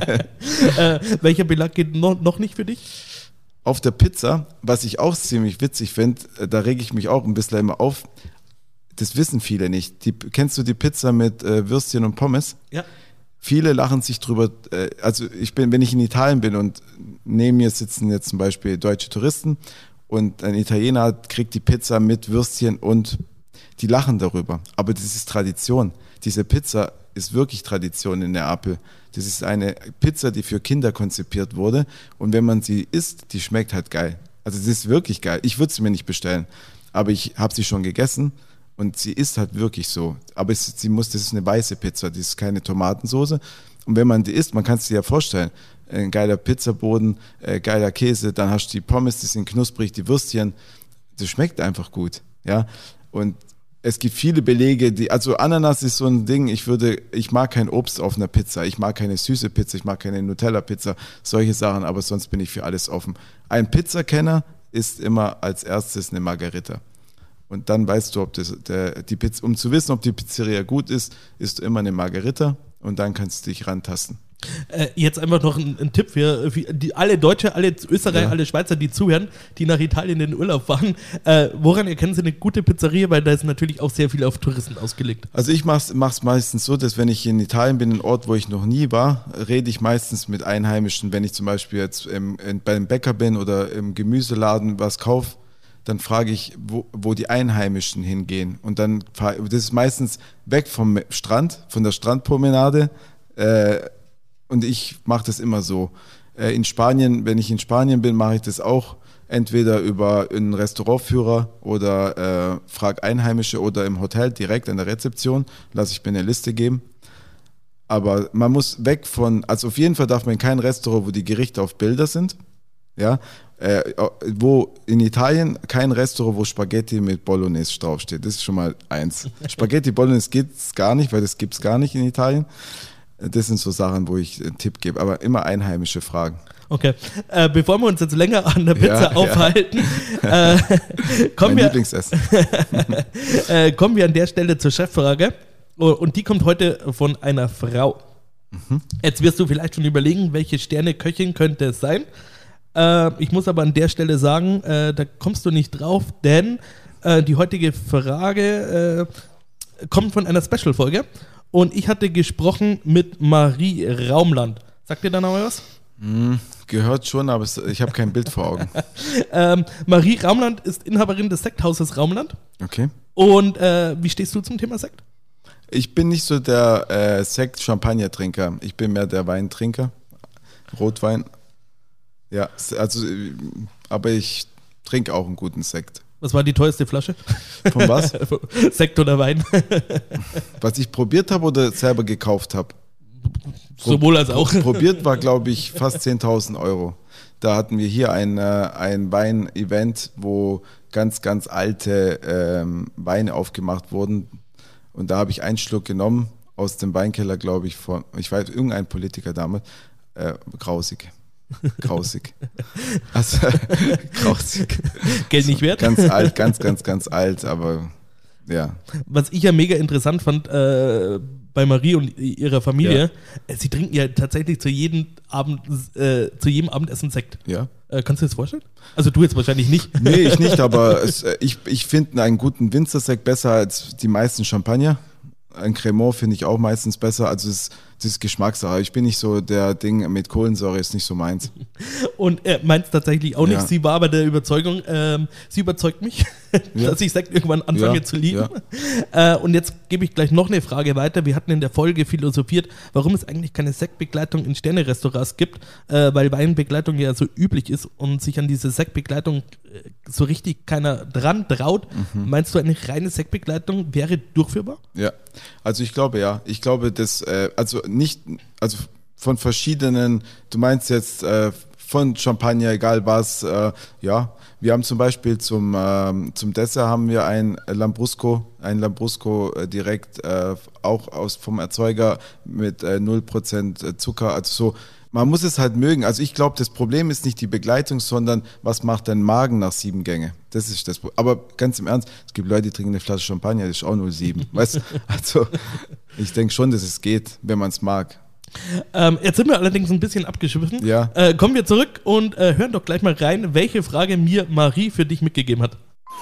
äh, welcher Belag geht noch, noch nicht für dich? Auf der Pizza, was ich auch ziemlich witzig finde, da rege ich mich auch ein bisschen immer auf, das wissen viele nicht. Die, kennst du die Pizza mit äh, Würstchen und Pommes? Ja. Viele lachen sich drüber, also ich bin, wenn ich in Italien bin und neben mir sitzen jetzt zum Beispiel deutsche Touristen und ein Italiener kriegt die Pizza mit Würstchen und die lachen darüber. Aber das ist Tradition. Diese Pizza ist wirklich Tradition in Neapel. Das ist eine Pizza, die für Kinder konzipiert wurde und wenn man sie isst, die schmeckt halt geil. Also das ist wirklich geil. Ich würde sie mir nicht bestellen, aber ich habe sie schon gegessen. Und sie ist halt wirklich so. Aber es, sie muss, das ist eine weiße Pizza, das ist keine Tomatensoße. Und wenn man die isst, man kann es sich ja vorstellen, ein geiler Pizzaboden, äh, geiler Käse, dann hast du die Pommes, die sind knusprig, die Würstchen. Das schmeckt einfach gut. Ja. Und es gibt viele Belege, die, also Ananas ist so ein Ding, ich würde, ich mag kein Obst auf einer Pizza, ich mag keine süße Pizza, ich mag keine Nutella-Pizza, solche Sachen, aber sonst bin ich für alles offen. Ein Pizzakenner isst immer als erstes eine Margarita. Und dann weißt du, ob das, der, die Pizza, um zu wissen, ob die Pizzeria gut ist, isst du immer eine Margarita und dann kannst du dich rantasten. Äh, jetzt einfach noch ein, ein Tipp für, für die, alle Deutsche, alle Österreicher, ja. alle Schweizer, die zuhören, die nach Italien in den Urlaub fahren. Äh, woran erkennen sie eine gute Pizzeria? Weil da ist natürlich auch sehr viel auf Touristen ausgelegt. Also ich mach's, mach's meistens so, dass wenn ich in Italien bin, ein Ort, wo ich noch nie war, rede ich meistens mit Einheimischen. Wenn ich zum Beispiel jetzt im, in, beim Bäcker bin oder im Gemüseladen was kaufe, dann frage ich, wo, wo die Einheimischen hingehen. Und dann, das ist meistens weg vom Strand, von der Strandpromenade. Äh, und ich mache das immer so. Äh, in Spanien, wenn ich in Spanien bin, mache ich das auch entweder über einen Restaurantführer oder äh, frage Einheimische oder im Hotel direkt an der Rezeption, lasse ich mir eine Liste geben. Aber man muss weg von, also auf jeden Fall darf man in kein Restaurant, wo die Gerichte auf Bilder sind. Ja, äh, wo in Italien kein Restaurant, wo Spaghetti mit Bolognese draufsteht. Das ist schon mal eins. Spaghetti Bolognese gibt's gar nicht, weil das gibt's gar nicht in Italien. Das sind so Sachen, wo ich einen Tipp gebe, aber immer einheimische Fragen. Okay, äh, bevor wir uns jetzt länger an der Pizza Ja, aufhalten, ja. Äh, kommen, mein wir, Lieblingsessen. äh, kommen wir an der Stelle zur Cheffrage. Und die kommt heute von einer Frau. Mhm. Jetzt wirst du vielleicht schon überlegen, welche Sterne-Köchin könnte es sein. Äh, ich muss aber an der Stelle sagen, äh, da kommst du nicht drauf, denn äh, die heutige Frage äh, kommt von einer Special-Folge. Und ich hatte gesprochen mit Marie Raumland. Sagt dir da noch mal was? Mm, gehört schon, aber es, ich habe kein Bild vor Augen. ähm, Marie Raumland ist Inhaberin des Sekthauses Raumland. Okay. Und äh, wie stehst du zum Thema Sekt? Ich bin nicht so der äh, Sekt-Champagner-Trinker. Ich bin mehr der Weintrinker. Rotwein. Ja, also, aber ich trinke auch einen guten Sekt. Was war die teuerste Flasche? Von was? Sekt oder Wein? Was ich probiert habe oder selber gekauft habe? Sowohl als auch. Probiert war, glaube ich, fast zehntausend Euro. Da hatten wir hier ein, ein Wein-Event, wo ganz, ganz alte ähm, Weine aufgemacht wurden. Und da habe ich einen Schluck genommen aus dem Weinkeller, glaube ich, von, ich weiß, irgendein Politiker damals, äh, grausig. Grausig. Also, grausig. Geld nicht wert? Ganz alt, ganz, ganz, ganz alt, aber ja. Was ich ja mega interessant fand äh, bei Marie und ihrer Familie, ja. Sie trinken ja tatsächlich zu jedem Abend, äh, zu jedem Abendessen Sekt. Ja. Äh, kannst du dir das vorstellen? Also du jetzt wahrscheinlich nicht. Nee, ich nicht, aber es, ich, ich finde einen guten Winzersekt besser als die meisten Champagner. Ein Cremant finde ich auch meistens besser. Also es, das ist Geschmackssache. Ich bin nicht so, der Ding mit Kohlensäure ist nicht so meins. Und er meint es tatsächlich auch nicht. Ja. Sie war aber der Überzeugung, ähm, sie überzeugt mich, Ja. dass ich Sekt irgendwann anfange Ja, zu lieben. ja. Äh, und jetzt gebe ich gleich noch eine Frage weiter. Wir hatten in der Folge philosophiert, warum es eigentlich keine Sektbegleitung in Sterne-Restaurants gibt, äh, weil Weinbegleitung ja so üblich ist und sich an diese Sektbegleitung äh, so richtig keiner dran traut. Mhm. Meinst du, eine reine Sektbegleitung wäre durchführbar? Ja, also ich glaube ja. Ich glaube, dass, äh, also nicht, also von verschiedenen, du meinst jetzt äh, von Champagner, egal was, äh, ja. Wir haben zum Beispiel zum, ähm, zum Dessert haben wir ein Lambrusco, ein Lambrusco äh, direkt äh, auch aus, vom Erzeuger mit äh, null Prozent Zucker, also so. Man muss es halt mögen. Also ich glaube, das Problem ist nicht die Begleitung, sondern was macht dein Magen nach sieben Gänge? Das ist das Problem. Aber ganz im Ernst, es gibt Leute, die trinken eine Flasche Champagner, das ist auch null Komma sieben. Weißt du? Also ich denke schon, dass es geht, wenn man es mag. Ähm, jetzt sind wir allerdings ein bisschen abgeschwiffen. Ja. Äh, kommen wir zurück und äh, hören doch gleich mal rein, welche Frage mir Marie für dich mitgegeben hat.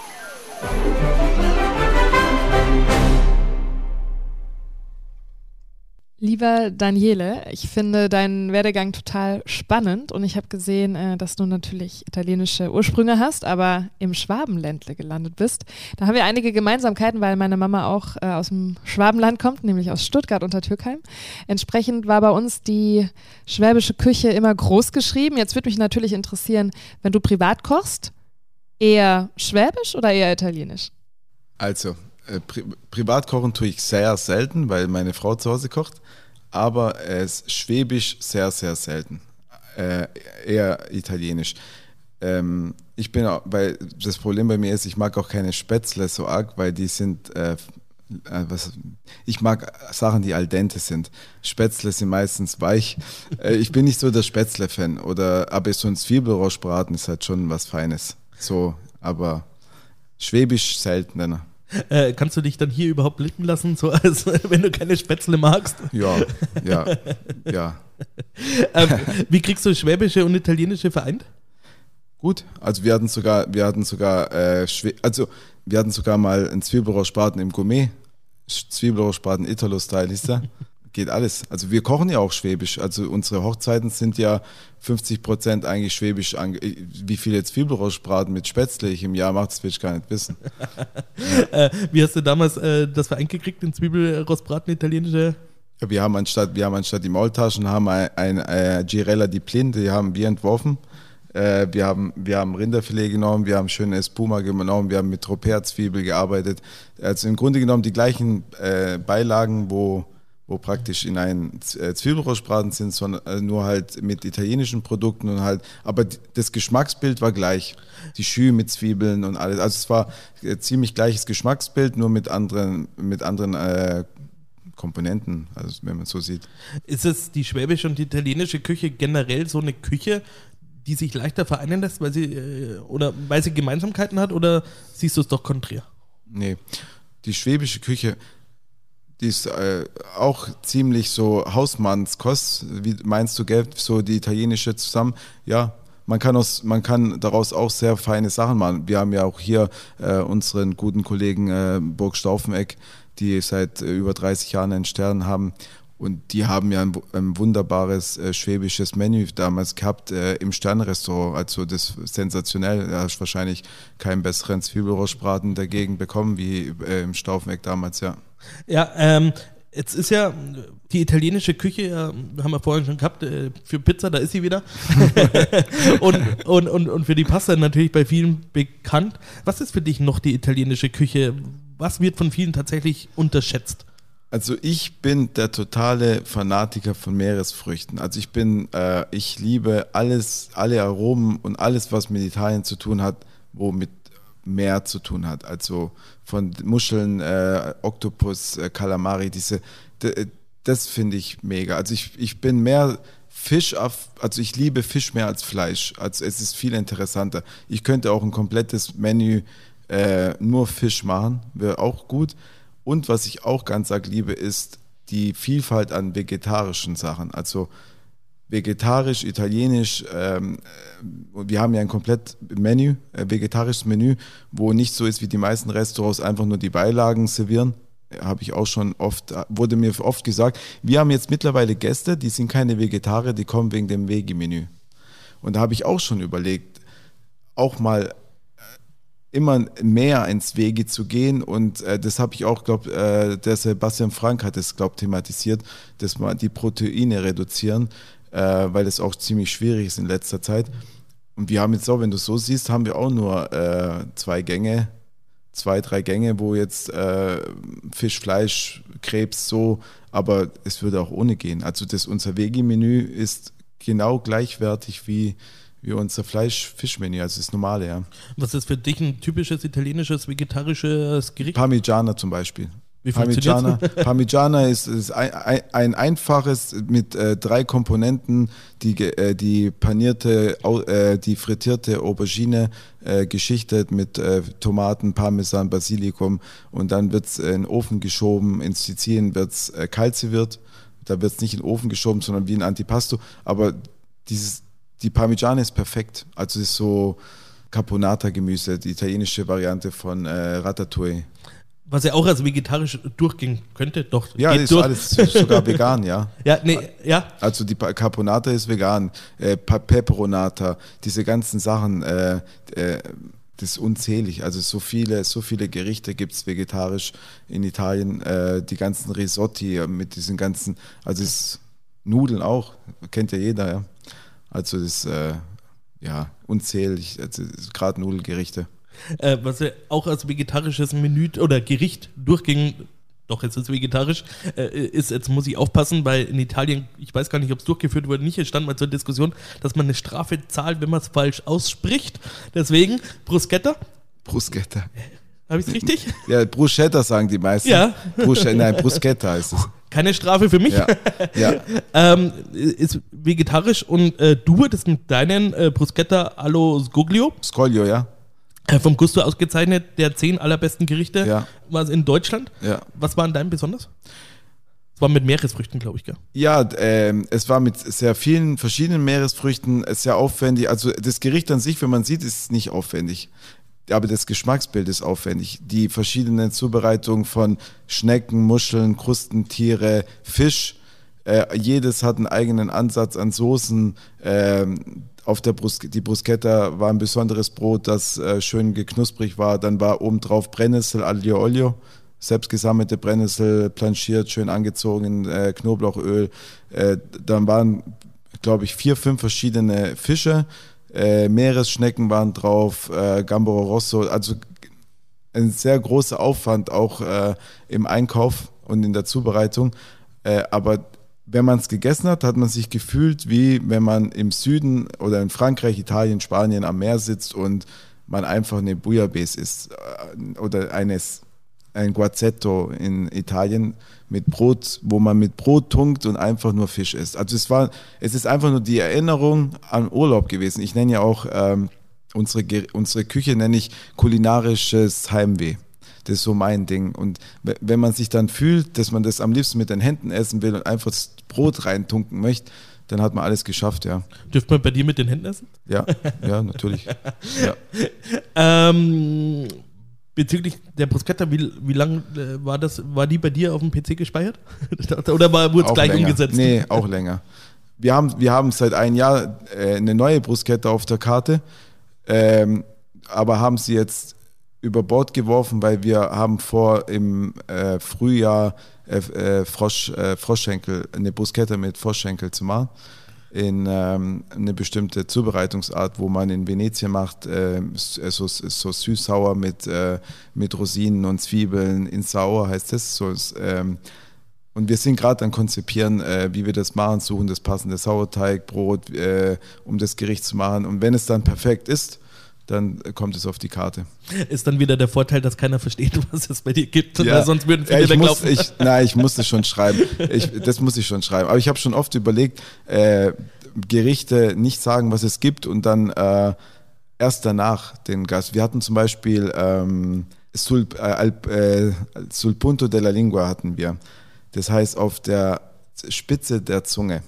Lieber Daniele, ich finde deinen Werdegang total spannend und ich habe gesehen, äh, dass du natürlich italienische Ursprünge hast, aber im Schwabenländle gelandet bist. Da haben wir einige Gemeinsamkeiten, weil meine Mama auch äh, aus dem Schwabenland kommt, nämlich aus Stuttgart unter Türkheim. Entsprechend war bei uns die schwäbische Küche immer groß geschrieben. Jetzt würde mich natürlich interessieren, wenn du privat kochst, eher schwäbisch oder eher italienisch? Also, äh, pri- privat kochen tue ich sehr selten, weil meine Frau zu Hause kocht. Aber es ist schwäbisch sehr, sehr selten. Äh, eher italienisch. Ähm, ich bin auch, weil das Problem bei mir ist, ich mag auch keine Spätzle so arg, weil die sind, äh, äh, was, ich mag Sachen, die al dente sind. Spätzle sind meistens weich. Äh, ich bin nicht so der Spätzle-Fan. Oder, aber so ein Zwiebelrostbraten ist halt schon was Feines. So, aber schwäbisch seltener. Äh, kannst du dich dann hier überhaupt blicken lassen, so als wenn du keine Spätzle magst? Ja, ja, ja. ähm, wie kriegst du schwäbische und italienische vereint? Gut, also wir hatten sogar, wir hatten sogar, äh, Schwä- also wir hatten sogar mal einen Zwiebelrostbraten im Gourmet. Zwiebelrostbraten Italo-Style hieß der. Geht alles. Also wir kochen ja auch schwäbisch. Also unsere Hochzeiten sind ja fünfzig Prozent eigentlich schwäbisch. Ange- Wie viele Zwiebelrostbraten mit Spätzle ich im Jahr mache, das will ich gar nicht wissen. äh, wie hast du damals äh, das vereint gekriegt, den Zwiebelrostbraten italienische? Wir haben anstatt, wir haben anstatt die Maultaschen haben ein, ein, ein Girella di Plin, die haben wir entworfen. Äh, wir haben, wir haben Rinderfilet genommen, wir haben schöne Espuma genommen, wir haben mit Tropea-Zwiebel gearbeitet. Also im Grunde genommen die gleichen äh, Beilagen, wo wo praktisch in einen Zwiebelrostbraten sind, sondern nur halt mit italienischen Produkten und halt, aber das Geschmacksbild war gleich. Die Schü mit Zwiebeln und alles. Also es war ziemlich gleiches Geschmacksbild, nur mit anderen, mit anderen äh, Komponenten, also wenn man so sieht. Ist es die schwäbische und die italienische Küche generell so eine Küche, die sich leichter vereinen lässt, weil sie äh, oder weil sie Gemeinsamkeiten hat, oder siehst du es doch konträr? Nee, die schwäbische Küche, die ist äh, auch ziemlich so Hausmannskost, wie meinst du, gell? So die italienische zusammen, ja. Man kann, aus, man kann daraus auch sehr feine Sachen machen. Wir haben ja auch hier äh, unseren guten Kollegen äh, Burg Staufeneck, die seit äh, über dreißig Jahren einen Stern haben. Und die haben ja ein, ein wunderbares äh, schwäbisches Menü damals gehabt äh, im Sternrestaurant. Also das ist sensationell. Da hast du wahrscheinlich keinen besseren Zwiebelrostbraten dagegen bekommen wie äh, im Staufeneck damals, ja. Ja, ähm, jetzt ist ja die italienische Küche, ja, haben wir vorhin schon gehabt, äh, für Pizza, da ist sie wieder. und, und, und, und für die Pasta natürlich bei vielen bekannt. Was ist für dich noch die italienische Küche? Was wird von vielen tatsächlich unterschätzt? Also ich bin der totale Fanatiker von Meeresfrüchten. Also ich bin, äh, ich liebe alles, alle Aromen und alles, was mit Italien zu tun hat, wo mit Meer zu tun hat. Also von Muscheln, äh, Oktopus, äh, Kalamari, diese, d- das finde ich mega. Also ich, ich bin mehr Fisch, auf, also ich liebe Fisch mehr als Fleisch. Also es ist viel interessanter. Ich könnte auch ein komplettes Menü äh, nur Fisch machen, wäre auch gut. Und was ich auch ganz arg liebe, ist die Vielfalt an vegetarischen Sachen. Also vegetarisch, italienisch, ähm, wir haben ja ein komplett Menü, äh, vegetarisches Menü, wo nicht so ist wie die meisten Restaurants einfach nur die Beilagen servieren. Habe ich auch schon oft, wurde mir oft gesagt, wir haben jetzt mittlerweile Gäste, die sind keine Vegetarier, die kommen wegen dem Vegi-Menü. Und da habe ich auch schon überlegt, auch mal immer mehr ins Vegi zu gehen, und äh, das habe ich auch, glaube äh, der Sebastian Frank hat es, glaube thematisiert, dass man die Proteine reduzieren, äh, weil das auch ziemlich schwierig ist in letzter Zeit. Und wir haben jetzt auch, wenn du so siehst, haben wir auch nur äh, zwei Gänge, zwei, drei Gänge, wo jetzt äh, Fisch, Fleisch, Krebs so, aber es würde auch ohne gehen. Also das, unser Vegi-Menü ist genau gleichwertig wie wie unser Fleisch-Fisch-Menü, also das normale, ja. Was ist für dich ein typisches italienisches, vegetarisches Gericht? Parmigiana zum Beispiel. Wie Parmigiana, funktioniert's? Parmigiana ist, ist ein, ein, ein einfaches mit äh, drei Komponenten, die, äh, die panierte, äh, die frittierte Aubergine äh, geschichtet mit äh, Tomaten, Parmesan, Basilikum, und dann wird es in den Ofen geschoben. In Sizilien wird es äh, kalt serviert, da wird es nicht in den Ofen geschoben, sondern wie ein Antipasto, aber dieses Die Parmigiana ist perfekt, also es ist so Caponata-Gemüse, die italienische Variante von äh, Ratatouille. Was ja auch als vegetarisch durchgehen könnte, doch. Ja, geht ist durch. alles sogar vegan, ja. Ja, nee, ja. Also die Caponata ist vegan, äh, Peperonata, diese ganzen Sachen, äh, äh, das ist unzählig. Also so viele, so viele Gerichte gibt es vegetarisch in Italien, äh, die ganzen Risotti mit diesen ganzen, also es Nudeln auch, kennt ja jeder, ja. Also das ist äh, ja unzählig, also gerade Nudelgerichte. Äh, was ja auch als vegetarisches Menü oder Gericht durchging, doch jetzt ist es vegetarisch, äh, ist, jetzt muss ich aufpassen, weil in Italien, ich weiß gar nicht, ob es durchgeführt wurde, nicht, es stand mal zur Diskussion, dass man eine Strafe zahlt, wenn man es falsch ausspricht. Deswegen Bruschetta. Bruschetta. Habe ich es richtig? Ja, Bruschetta sagen die meisten. Ja. Bruschetta, nein, Bruschetta heißt es. Keine Strafe für mich. Ja, ja. ähm, ist vegetarisch, und äh, du wurdest mit deinen äh, Bruschetta allo Scoglio Scoglio, ja. äh, vom Gusto ausgezeichnet, der zehn allerbesten Gerichte, Ja. war es in Deutschland. Ja. Was war an deinem besonders? Es war mit Meeresfrüchten, glaube ich, gell? Ja, ähm, es war mit sehr vielen verschiedenen Meeresfrüchten, sehr aufwendig. Also das Gericht an sich, wenn man sieht, ist nicht aufwendig. Aber das Geschmacksbild ist aufwendig. Die verschiedenen Zubereitungen von Schnecken, Muscheln, Krustentiere, Fisch, äh, jedes hat einen eigenen Ansatz an Soßen. Ähm, auf der Brus- die Bruschetta war ein besonderes Brot, das äh, schön geknusprig war. Dann war obendrauf Brennnessel, Aglio Olio, selbstgesammelte Brennnessel, planchiert, schön angezogen, äh, Knoblauchöl. Äh, dann waren, glaube ich, vier, fünf verschiedene Fische. Äh, Meeresschnecken waren drauf, äh, Gambero Rosso, also ein sehr großer Aufwand auch äh, im Einkauf und in der Zubereitung, äh, aber wenn man es gegessen hat, hat man sich gefühlt, wie wenn man im Süden oder in Frankreich, Italien, Spanien am Meer sitzt und man einfach eine Bouillabaisse isst äh, oder eines ein Guazzetto in Italien mit Brot, wo man mit Brot tunkt und einfach nur Fisch isst. Also es war, es ist einfach nur die Erinnerung an Urlaub gewesen. Ich nenne ja auch ähm, unsere, unsere Küche nenne ich kulinarisches Heimweh. Das ist so mein Ding. Und wenn man sich dann fühlt, dass man das am liebsten mit den Händen essen will und einfach das Brot reintunken möchte, dann hat man alles geschafft, ja. Dürfte man bei dir mit den Händen essen? Ja, ja, natürlich. Ja. ähm, bezüglich der Bruschetta, wie, wie lange äh, war das, war die bei dir auf dem P C gespeichert? Oder war, wurde es gleich länger. umgesetzt? Nee, auch länger. Wir haben, wir haben seit einem Jahr äh, eine neue Bruschetta auf der Karte, ähm, aber haben sie jetzt über Bord geworfen, weil wir haben vor, im äh, Frühjahr äh, äh, Frosch, äh, Froschschenkel, eine Bruschetta mit Froschschenkel zu machen. In ähm, eine bestimmte Zubereitungsart, wo man in Venetien macht, äh, so, so süß-sauer mit, äh, mit Rosinen und Zwiebeln, in sauer heißt das. So, ähm, und wir sind gerade am Konzipieren, äh, wie wir das machen, suchen das passende Sauerteigbrot, äh, um das Gericht zu machen. Und wenn es dann perfekt ist, dann kommt es auf die Karte. Ist dann wieder der Vorteil, dass keiner versteht, was es bei dir gibt, ja. weil sonst würden viele ja, ich weglaufen. Muss, ich, nein, ich muss das schon schreiben. Ich, das muss ich schon schreiben. Aber ich habe schon oft überlegt, äh, Gerichte nicht sagen, was es gibt und dann äh, erst danach den Gast. Wir hatten zum Beispiel ähm, sul, äh, äh, sul punto della lingua hatten wir. Das heißt auf der Spitze der Zunge.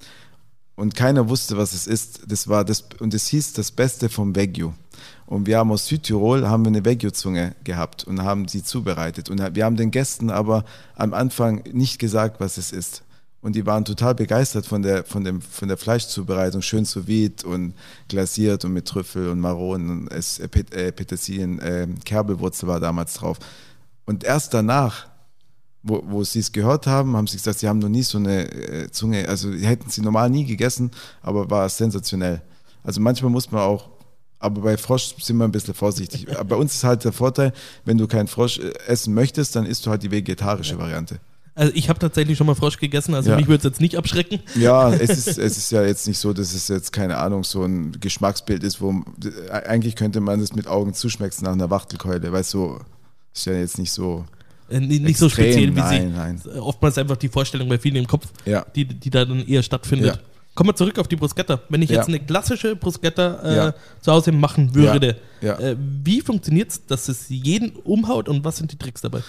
Und keiner wusste, was es ist. Das war das, und es hieß das Beste vom Wagyu. Und wir haben aus Südtirol haben wir eine Wagyu-Zunge gehabt und haben sie zubereitet. Und wir haben den Gästen aber am Anfang nicht gesagt, was es ist. Und die waren total begeistert von der, von dem, von der Fleischzubereitung. Schön sous vide und glasiert und mit Trüffel und Maronen und es, äh, Petersilien, äh, Kerbelwurzel war damals drauf. Und erst danach, Wo, wo sie es gehört haben, haben sie gesagt, sie haben noch nie so eine äh, Zunge, also hätten sie normal nie gegessen, aber war sensationell. Also manchmal muss man auch, aber bei Frosch sind wir ein bisschen vorsichtig. Aber bei uns ist halt der Vorteil, wenn du keinen Frosch essen möchtest, dann isst du halt die vegetarische ja. Variante. Also ich habe tatsächlich schon mal Frosch gegessen, also ja. mich würde es jetzt nicht abschrecken. Ja, es ist, es ist ja jetzt nicht so, dass es jetzt, keine Ahnung, so ein Geschmacksbild ist, wo eigentlich könnte man das mit Augen zuschmecken nach einer Wachtelkeule, weil so ist ja jetzt nicht so... Nicht Extrem, so speziell, wie nein, sie nein. oftmals einfach die Vorstellung bei vielen im Kopf, ja. die, die da dann eher stattfindet. Ja. Kommen wir zurück auf die Bruschetta. Wenn ich jetzt ja. eine klassische Bruschetta äh, ja. zu Hause machen würde, ja. Ja. Äh, wie funktioniert es, dass es jeden umhaut und was sind die Tricks dabei?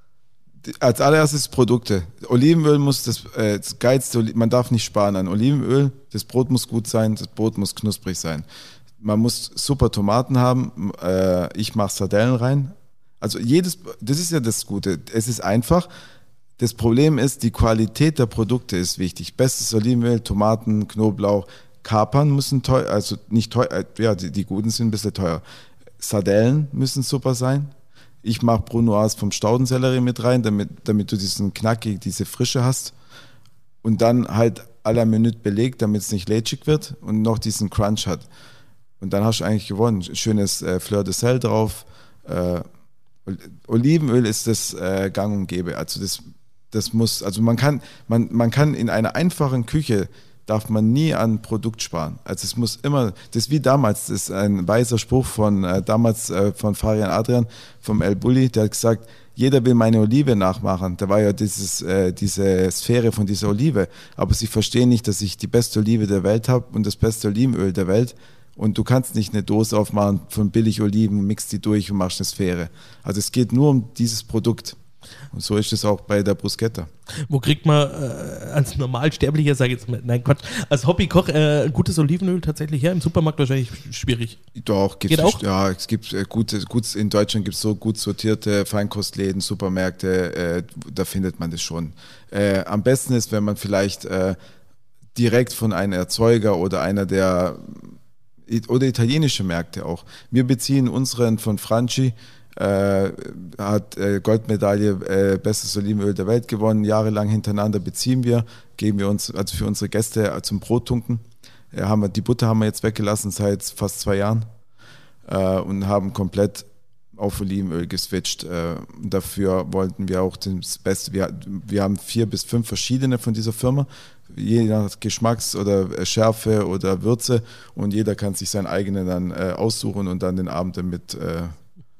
Als allererstes Produkte. Olivenöl muss das, äh, das geilste, man darf nicht sparen an Olivenöl. Das Brot muss gut sein, das Brot muss knusprig sein. Man muss super Tomaten haben. Äh, ich mache Sardellen rein. Also jedes, das ist ja das Gute. Es ist einfach. Das Problem ist, die Qualität der Produkte ist wichtig. Bestes Olivenöl, Tomaten, Knoblauch, Kapern müssen teuer, also nicht teuer, ja, die, die guten sind ein bisschen teuer. Sardellen müssen super sein. Ich mache Brunoise vom Staudensellerie mit rein, damit, damit du diesen knackig, diese Frische hast. Und dann halt à la Minute belegt, damit es nicht lätschig wird und noch diesen Crunch hat. Und dann hast du eigentlich gewonnen. Schönes äh, Fleur de Sel drauf. Äh, Olivenöl ist das äh, Gang und Gäbe. Also das, das muss, also man kann, man, man kann in einer einfachen Küche darf man nie an Produkt sparen. Also es muss immer, das ist wie damals, das ist ein weiser Spruch von äh, damals äh, von Farian Adrian, vom El Bulli, der hat gesagt, jeder will meine Olive nachmachen. Da war ja dieses, äh, diese Sphäre von dieser Olive. Aber sie verstehen nicht, dass ich die beste Olive der Welt habe und das beste Olivenöl der Welt. Und du kannst nicht eine Dose aufmachen von billig Oliven, mixt die durch und machst eine Sphäre. Also es geht nur um dieses Produkt. Und so ist es auch bei der Bruschetta. Wo kriegt man äh, als Normalsterblicher, sage ich jetzt mal, nein Quatsch, als Hobbykoch äh, gutes Olivenöl tatsächlich her? Im Supermarkt wahrscheinlich schwierig. Doch, gibt's Geht auch? Ja, es gibt äh, gute, gut, in Deutschland gibt es so gut sortierte Feinkostläden, Supermärkte, äh, da findet man das schon. Äh, am besten ist, wenn man vielleicht äh, direkt von einem Erzeuger oder einer der oder italienische Märkte auch. Wir beziehen unseren von Franchi, äh, hat äh, Goldmedaille, äh, bestes Olivenöl der Welt gewonnen, jahrelang hintereinander beziehen wir, geben wir uns, also für unsere Gäste äh, zum Brottunken. Äh, haben wir, die Butter haben wir jetzt weggelassen seit fast zwei Jahren äh, und haben komplett auf Olivenöl geswitcht. Äh, dafür wollten wir auch das Beste, wir, wir haben vier bis fünf verschiedene von dieser Firma, je nach Geschmacks- oder Schärfe oder Würze und jeder kann sich seinen eigenen dann äh, aussuchen und dann den Abend damit äh,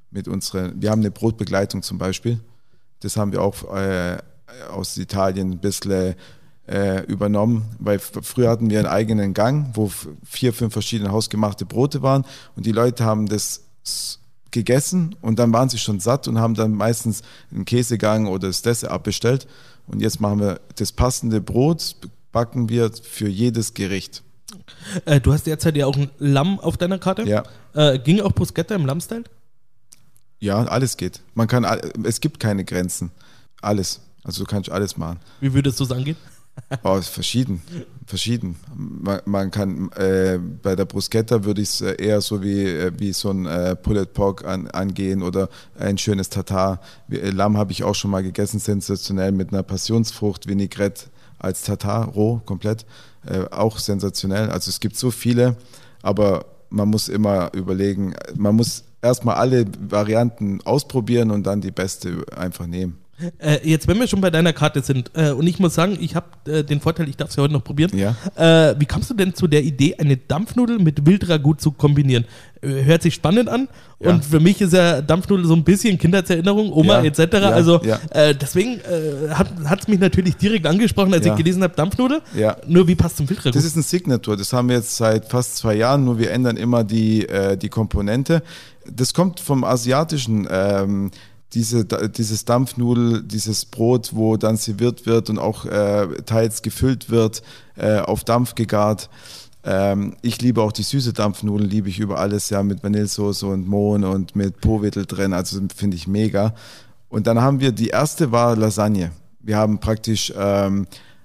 mit unseren, wir haben eine Brotbegleitung zum Beispiel. Das haben wir auch äh, aus Italien ein bisschen äh, übernommen, weil f- früher hatten wir einen eigenen Gang, wo f- vier, fünf verschiedene hausgemachte Brote waren und die Leute haben das s- gegessen und dann waren sie schon satt und haben dann meistens einen Käsegang oder das Dessert abbestellt. Und jetzt machen wir das passende Brot, backen wir für jedes Gericht. Äh, du hast derzeit ja auch ein Lamm auf deiner Karte. Ja. Äh, ging auch Bruschetta im Lammstyle? Ja, alles geht. Man kann, all- es gibt keine Grenzen. Alles. Also du kannst alles machen. Wie würdest du es angehen? Oh, ist verschieden, verschieden. Man, man kann, äh, bei der Bruschetta würde ich es eher so wie, äh, wie so ein äh, Pulled Pork an, angehen oder ein schönes Tatar. Wie, äh, Lamm habe ich auch schon mal gegessen, sensationell mit einer Passionsfrucht, Vinaigrette als Tatar, roh, komplett. Äh, auch sensationell. Also es gibt so viele, aber man muss immer überlegen, man muss erstmal alle Varianten ausprobieren und dann die beste einfach nehmen. Äh, jetzt, wenn wir schon bei deiner Karte sind, äh, und ich muss sagen, ich habe äh, den Vorteil, ich darf es ja heute noch probieren. Ja. Äh, wie kamst du denn zu der Idee, eine Dampfnudel mit Wildragout zu kombinieren? Äh, hört sich spannend an. Ja. Und für mich ist ja Dampfnudel so ein bisschen Kindheitserinnerung, Oma Ja. et cetera. Ja. Also Ja. äh, deswegen äh, hat es mich natürlich direkt angesprochen, als Ja. ich gelesen habe, Dampfnudel. Ja. Nur wie passt zum Wildragout? Das ist ein Signature, das haben wir jetzt seit fast zwei Jahren, nur wir ändern immer die, äh, die Komponente. Das kommt vom Asiatischen, ähm, diese, da- dieses Dampfnudel, dieses Brot, wo dann serviert wird und auch äh, teils gefüllt wird, äh, auf Dampf gegart. Ähm, ich liebe auch die süße Dampfnudel, liebe ich über alles, ja, mit Vanillesoße und Mohn und mit Powidl drin, also finde ich mega. Und dann haben wir, die erste war Lasagne. Wir haben praktisch ähm,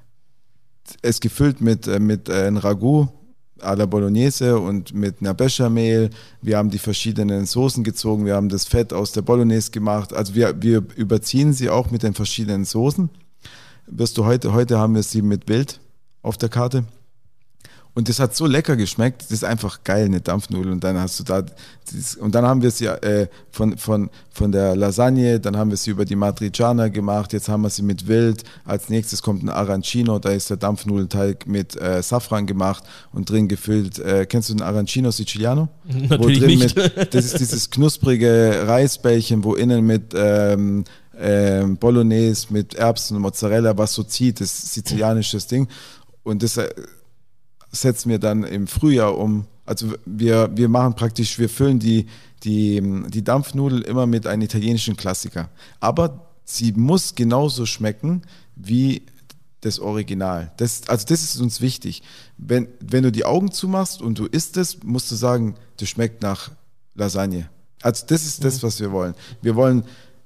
es gefüllt mit, äh, mit äh, ein Ragout à la Bolognese und mit einer Bechamel. Wir haben die verschiedenen Soßen gezogen, wir haben das Fett aus der Bolognese gemacht. Also wir, wir überziehen sie auch mit den verschiedenen Soßen. Wirst du heute, heute haben wir sie mit Wild auf der Karte. Und das hat so lecker geschmeckt, das ist einfach geil, eine Dampfnudel. Und dann hast du da, dieses, und dann haben wir sie äh, von, von, von der Lasagne, dann haben wir sie über die Matriciana gemacht, jetzt haben wir sie mit Wild. Als nächstes kommt ein Arancino, da ist der Dampfnudelteig mit äh, Safran gemacht und drin gefüllt. Äh, kennst du den Arancino Siciliano? Natürlich Wo drin nicht. Mit, das ist dieses knusprige Reisbällchen, wo innen mit ähm, ähm, Bolognese, mit Erbsen und Mozzarella, was so zieht, das sizilianisches Ding. Und das äh, setzen wir dann im Frühjahr um. Also wir, wir machen praktisch, wir füllen die, die, die Dampfnudel immer mit einem italienischen Klassiker. Aber sie muss genauso schmecken wie das Original. Das, also das ist uns wichtig. Wenn, wenn du die Augen zumachst und du isst es, musst du sagen, das schmeckt nach Lasagne. Also das ist das, was wir wollen. Wir wollen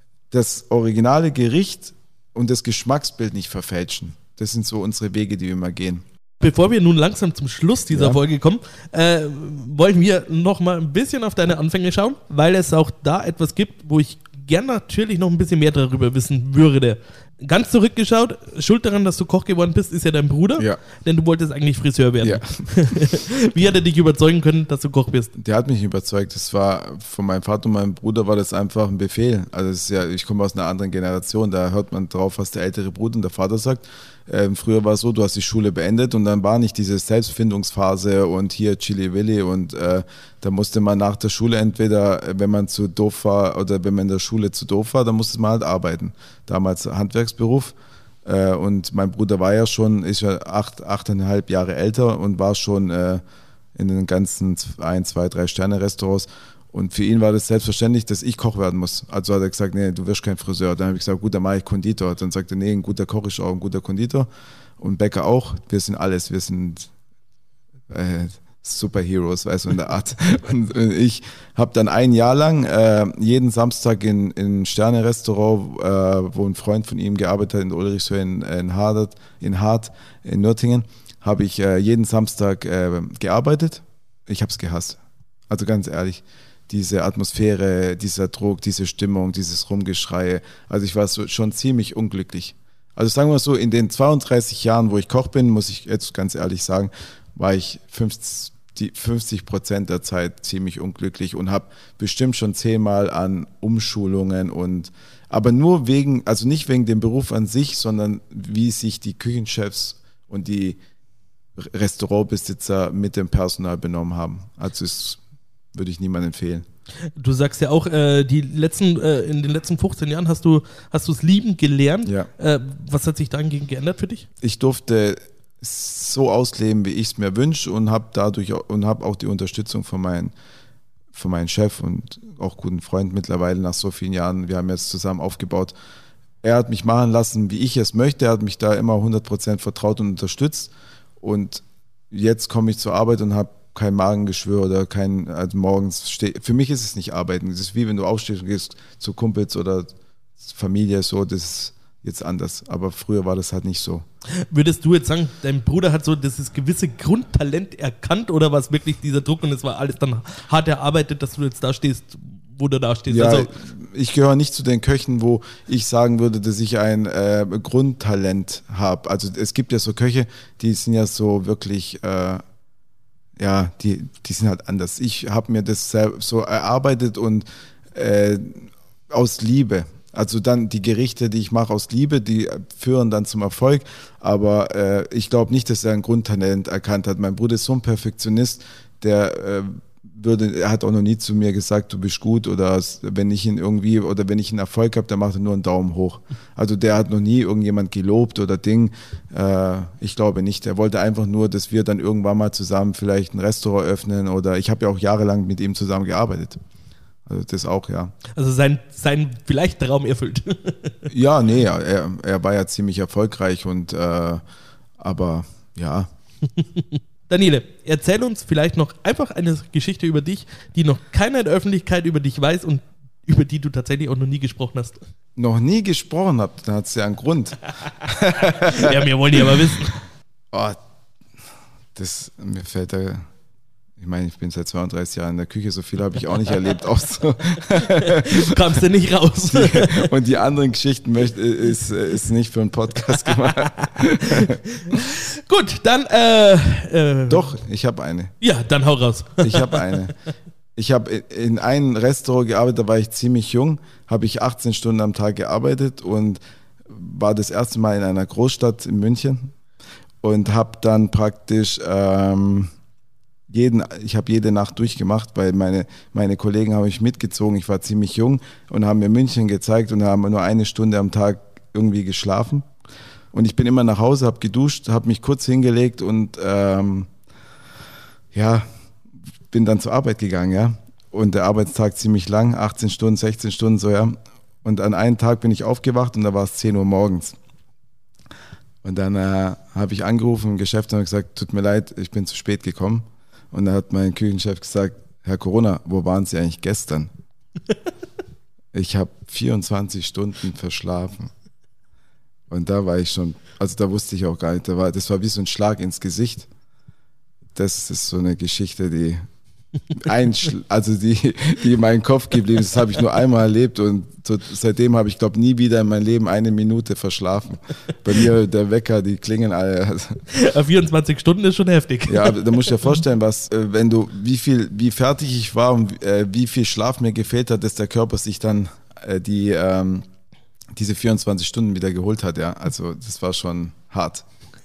das originale Gericht und das Geschmacksbild nicht verfälschen. Das sind so unsere Wege, die wir immer gehen. Bevor wir nun langsam zum Schluss dieser Ja. Folge kommen, äh, wollen wir noch mal ein bisschen auf deine Anfänge schauen, weil es auch da etwas gibt, wo ich gern natürlich noch ein bisschen mehr darüber wissen würde. Ganz zurückgeschaut, schuld daran, dass du Koch geworden bist, ist ja dein Bruder, Ja. denn du wolltest eigentlich Friseur werden. Ja. Wie hat er dich überzeugen können, dass du Koch bist? Der hat mich überzeugt. Das war von meinem Vater und meinem Bruder war das einfach ein Befehl. Also es ist ja, ich komme aus einer anderen Generation, da hört man drauf, was der ältere Bruder und der Vater sagt. Ähm, früher war es so, du hast die Schule beendet und dann war nicht diese Selbstfindungsphase und hier Chili Willi und äh, da musste man nach der Schule entweder, wenn man zu doof war oder wenn man in der Schule zu doof war, dann musste man halt arbeiten. Damals Handwerksberuf. Äh, und mein Bruder war ja schon, ist ja acht, achteinhalb Jahre älter und war schon äh, in den ganzen ein, zwei, drei Sterne-Restaurants. Und für ihn war das selbstverständlich, dass ich Koch werden muss. Also hat er gesagt, nee, du wirst kein Friseur. Dann habe ich gesagt, gut, dann mache ich Konditor. Dann sagte er, nee, ein guter Koch ist auch ein guter Konditor. Und Bäcker auch. Wir sind alles. Wir sind äh, Superheroes, weißt du, in der Art. Und, und ich habe dann ein Jahr lang äh, jeden Samstag in in ein Sterne-Restaurant, äh, wo ein Freund von ihm gearbeitet hat, in der Ulrichshöhe in, in Hart, in Hart, in Nürtingen, habe ich äh, jeden Samstag äh, gearbeitet. Ich habe es gehasst. Also ganz ehrlich. Diese Atmosphäre, dieser Druck, diese Stimmung, dieses Rumgeschrei. Also ich war so, schon ziemlich unglücklich. Also sagen wir so, in den zweiunddreißig Jahren, wo ich Koch bin, muss ich jetzt ganz ehrlich sagen, war ich fünfzig, die fünfzig Prozent der Zeit ziemlich unglücklich und habe bestimmt schon zehnmal an Umschulungen und, aber nur wegen, also nicht wegen dem Beruf an sich, sondern wie sich die Küchenchefs und die Restaurantbesitzer mit dem Personal benommen haben. Also es würde ich niemandem empfehlen. Du sagst ja auch, äh, die letzten, äh, in den letzten fünfzehn Jahren hast du hast du es lieben gelernt. Ja. Äh, was hat sich dahingehend geändert für dich? Ich durfte so ausleben, wie ich es mir wünsche und habe dadurch auch, und habe auch die Unterstützung von meinem von meinem Chef und auch guten Freund mittlerweile nach so vielen Jahren. Wir haben jetzt zusammen aufgebaut. Er hat mich machen lassen, wie ich es möchte. Er hat mich da immer hundert Prozent vertraut und unterstützt. Und jetzt komme ich zur Arbeit und habe kein Magengeschwür oder kein, also morgens steh, für mich ist es nicht arbeiten. Es ist wie wenn du aufstehst und gehst zu Kumpels oder Familie, so, das ist jetzt anders. Aber früher war das halt nicht so. Würdest du jetzt sagen, dein Bruder hat so dieses gewisse Grundtalent erkannt oder war es wirklich dieser Druck und es war alles dann hart erarbeitet, dass du jetzt da stehst, wo du da stehst? Ja, also, ich gehöre nicht zu den Köchen, wo ich sagen würde, dass ich ein äh, Grundtalent habe. Also es gibt ja so Köche, die sind ja so wirklich, äh, ja, die, die sind halt anders. Ich habe mir das so erarbeitet und äh, aus Liebe. Also dann die Gerichte, die ich mache aus Liebe, die führen dann zum Erfolg. Aber äh, ich glaube nicht, dass er ein Grundtalent erkannt hat. Mein Bruder ist so ein Perfektionist, der äh, würde, er hat auch noch nie zu mir gesagt, du bist gut oder wenn ich ihn irgendwie oder wenn ich einen Erfolg habe, dann macht er nur einen Daumen hoch. Also der hat noch nie irgendjemand gelobt oder Ding. Äh, ich glaube nicht. Er wollte einfach nur, dass wir dann irgendwann mal zusammen vielleicht ein Restaurant öffnen oder ich habe ja auch jahrelang mit ihm zusammen gearbeitet. Also das auch, ja. Also sein, sein vielleicht Traum erfüllt. Ja, nee, er, er war ja ziemlich erfolgreich und äh, aber ja. Daniele, erzähl uns vielleicht noch einfach eine Geschichte über dich, die noch keiner in der Öffentlichkeit über dich weiß und über die du tatsächlich auch noch nie gesprochen hast. Noch nie gesprochen habe, dann hat es ja einen Grund. Ja, wir wollen ja aber wissen. Oh, das, mir fällt da, ich meine, ich bin seit zweiunddreißig Jahren in der Küche, so viel habe ich auch nicht erlebt. Auch so. Kamst du nicht raus. Die, und die anderen Geschichten möchte, ist, ist nicht für einen Podcast gemacht. Gut, dann äh, äh, Doch, ich habe eine. Ja, dann hau raus. Ich habe eine. Ich habe in einem Restaurant gearbeitet, da war ich ziemlich jung, habe ich achtzehn Stunden am Tag gearbeitet und war das erste Mal in einer Großstadt in München und habe dann praktisch ähm, jeden, ich habe jede Nacht durchgemacht, weil meine, meine Kollegen haben mich mitgezogen, ich war ziemlich jung und haben mir München gezeigt und haben nur eine Stunde am Tag irgendwie geschlafen. Und ich bin immer nach Hause, habe geduscht, habe mich kurz hingelegt und ähm, ja, bin dann zur Arbeit gegangen, ja. Und der Arbeitstag ziemlich lang, achtzehn Stunden, sechzehn Stunden so, ja. Und an einem Tag bin ich aufgewacht und da war es zehn Uhr morgens. Und dann äh, habe ich angerufen im Geschäft und gesagt, tut mir leid, ich bin zu spät gekommen. Und da hat mein Küchenchef gesagt, Herr Corona, wo waren Sie eigentlich gestern? Ich habe vierundzwanzig Stunden verschlafen. Und da war ich schon, also da wusste ich auch gar nicht, da war, das war wie so ein Schlag ins Gesicht. Das ist so eine Geschichte, die ein, also die, die in meinem Kopf geblieben ist. Das habe ich nur einmal erlebt und so, seitdem habe ich, glaube nie wieder in meinem Leben eine Minute verschlafen. Bei mir der Wecker, die klingen alle. vierundzwanzig Stunden ist schon heftig. Ja, da musst du dir vorstellen, was, wenn du, wie viel, wie fertig ich war und äh, wie viel Schlaf mir gefehlt hat, dass der Körper sich dann äh, die, ähm, diese vierundzwanzig Stunden wieder geholt hat. Ja, also das war schon hart.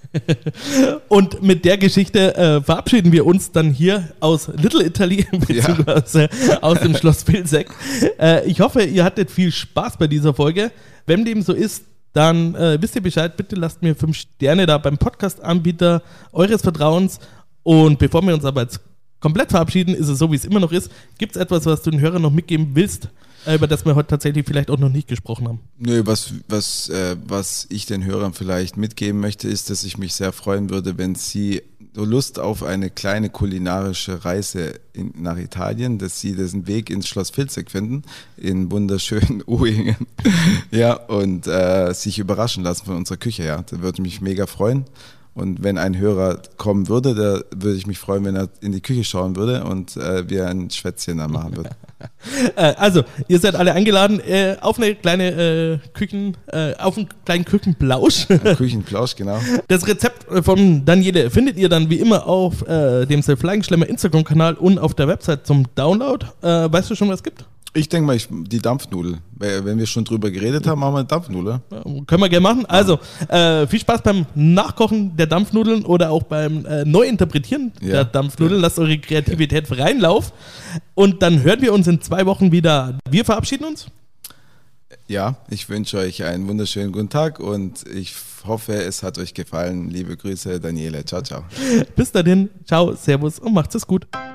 Und mit der Geschichte äh, verabschieden wir uns dann hier aus Little Italy, beziehungsweise ja. aus dem Schloss Vilseck. Äh, ich hoffe, ihr hattet viel Spaß bei dieser Folge. Wenn dem so ist, dann äh, wisst ihr Bescheid. Bitte lasst mir fünf Sterne da beim Podcast-Anbieter eures Vertrauens. Und bevor wir uns aber jetzt komplett verabschieden, ist es so, wie es immer noch ist. Gibt es etwas, was du den Hörern noch mitgeben willst, über das wir heute tatsächlich vielleicht auch noch nicht gesprochen haben? Nö, was, was, äh, was ich den Hörern vielleicht mitgeben möchte, ist, dass ich mich sehr freuen würde, wenn sie so Lust auf eine kleine kulinarische Reise in, nach Italien, dass sie diesen Weg ins Schloss Vilseck finden, in wunderschönen Uhingen, ja, und äh, sich überraschen lassen von unserer Küche, ja. Da würde ich mich mega freuen. Und wenn ein Hörer kommen würde, da würde ich mich freuen, wenn er in die Küche schauen würde und äh, wir ein Schwätzchen da machen würden. Also, ihr seid alle eingeladen äh, auf eine kleine äh, Küchen, äh, auf einen kleinen Küchenplausch. Ein Küchenplausch, genau. Das Rezept von Daniele findet ihr dann wie immer auf äh, dem Flying Schlemmer Instagram-Kanal und auf der Website zum Download. Äh, weißt du schon, was es gibt? Ich denke mal, ich, die Dampfnudel. Wenn wir schon drüber geredet haben, machen wir eine Dampfnudel. Ja, können wir gerne machen. Also, äh, viel Spaß beim Nachkochen der Dampfnudeln oder auch beim äh, Neuinterpretieren ja. der Dampfnudeln. Lasst eure Kreativität ja. freien Lauf. Und dann hören wir uns in zwei Wochen wieder. Wir verabschieden uns. Ja, ich wünsche euch einen wunderschönen guten Tag und ich hoffe, es hat euch gefallen. Liebe Grüße, Daniele. Ciao, ciao. Bis dahin. Ciao, servus und macht's es gut.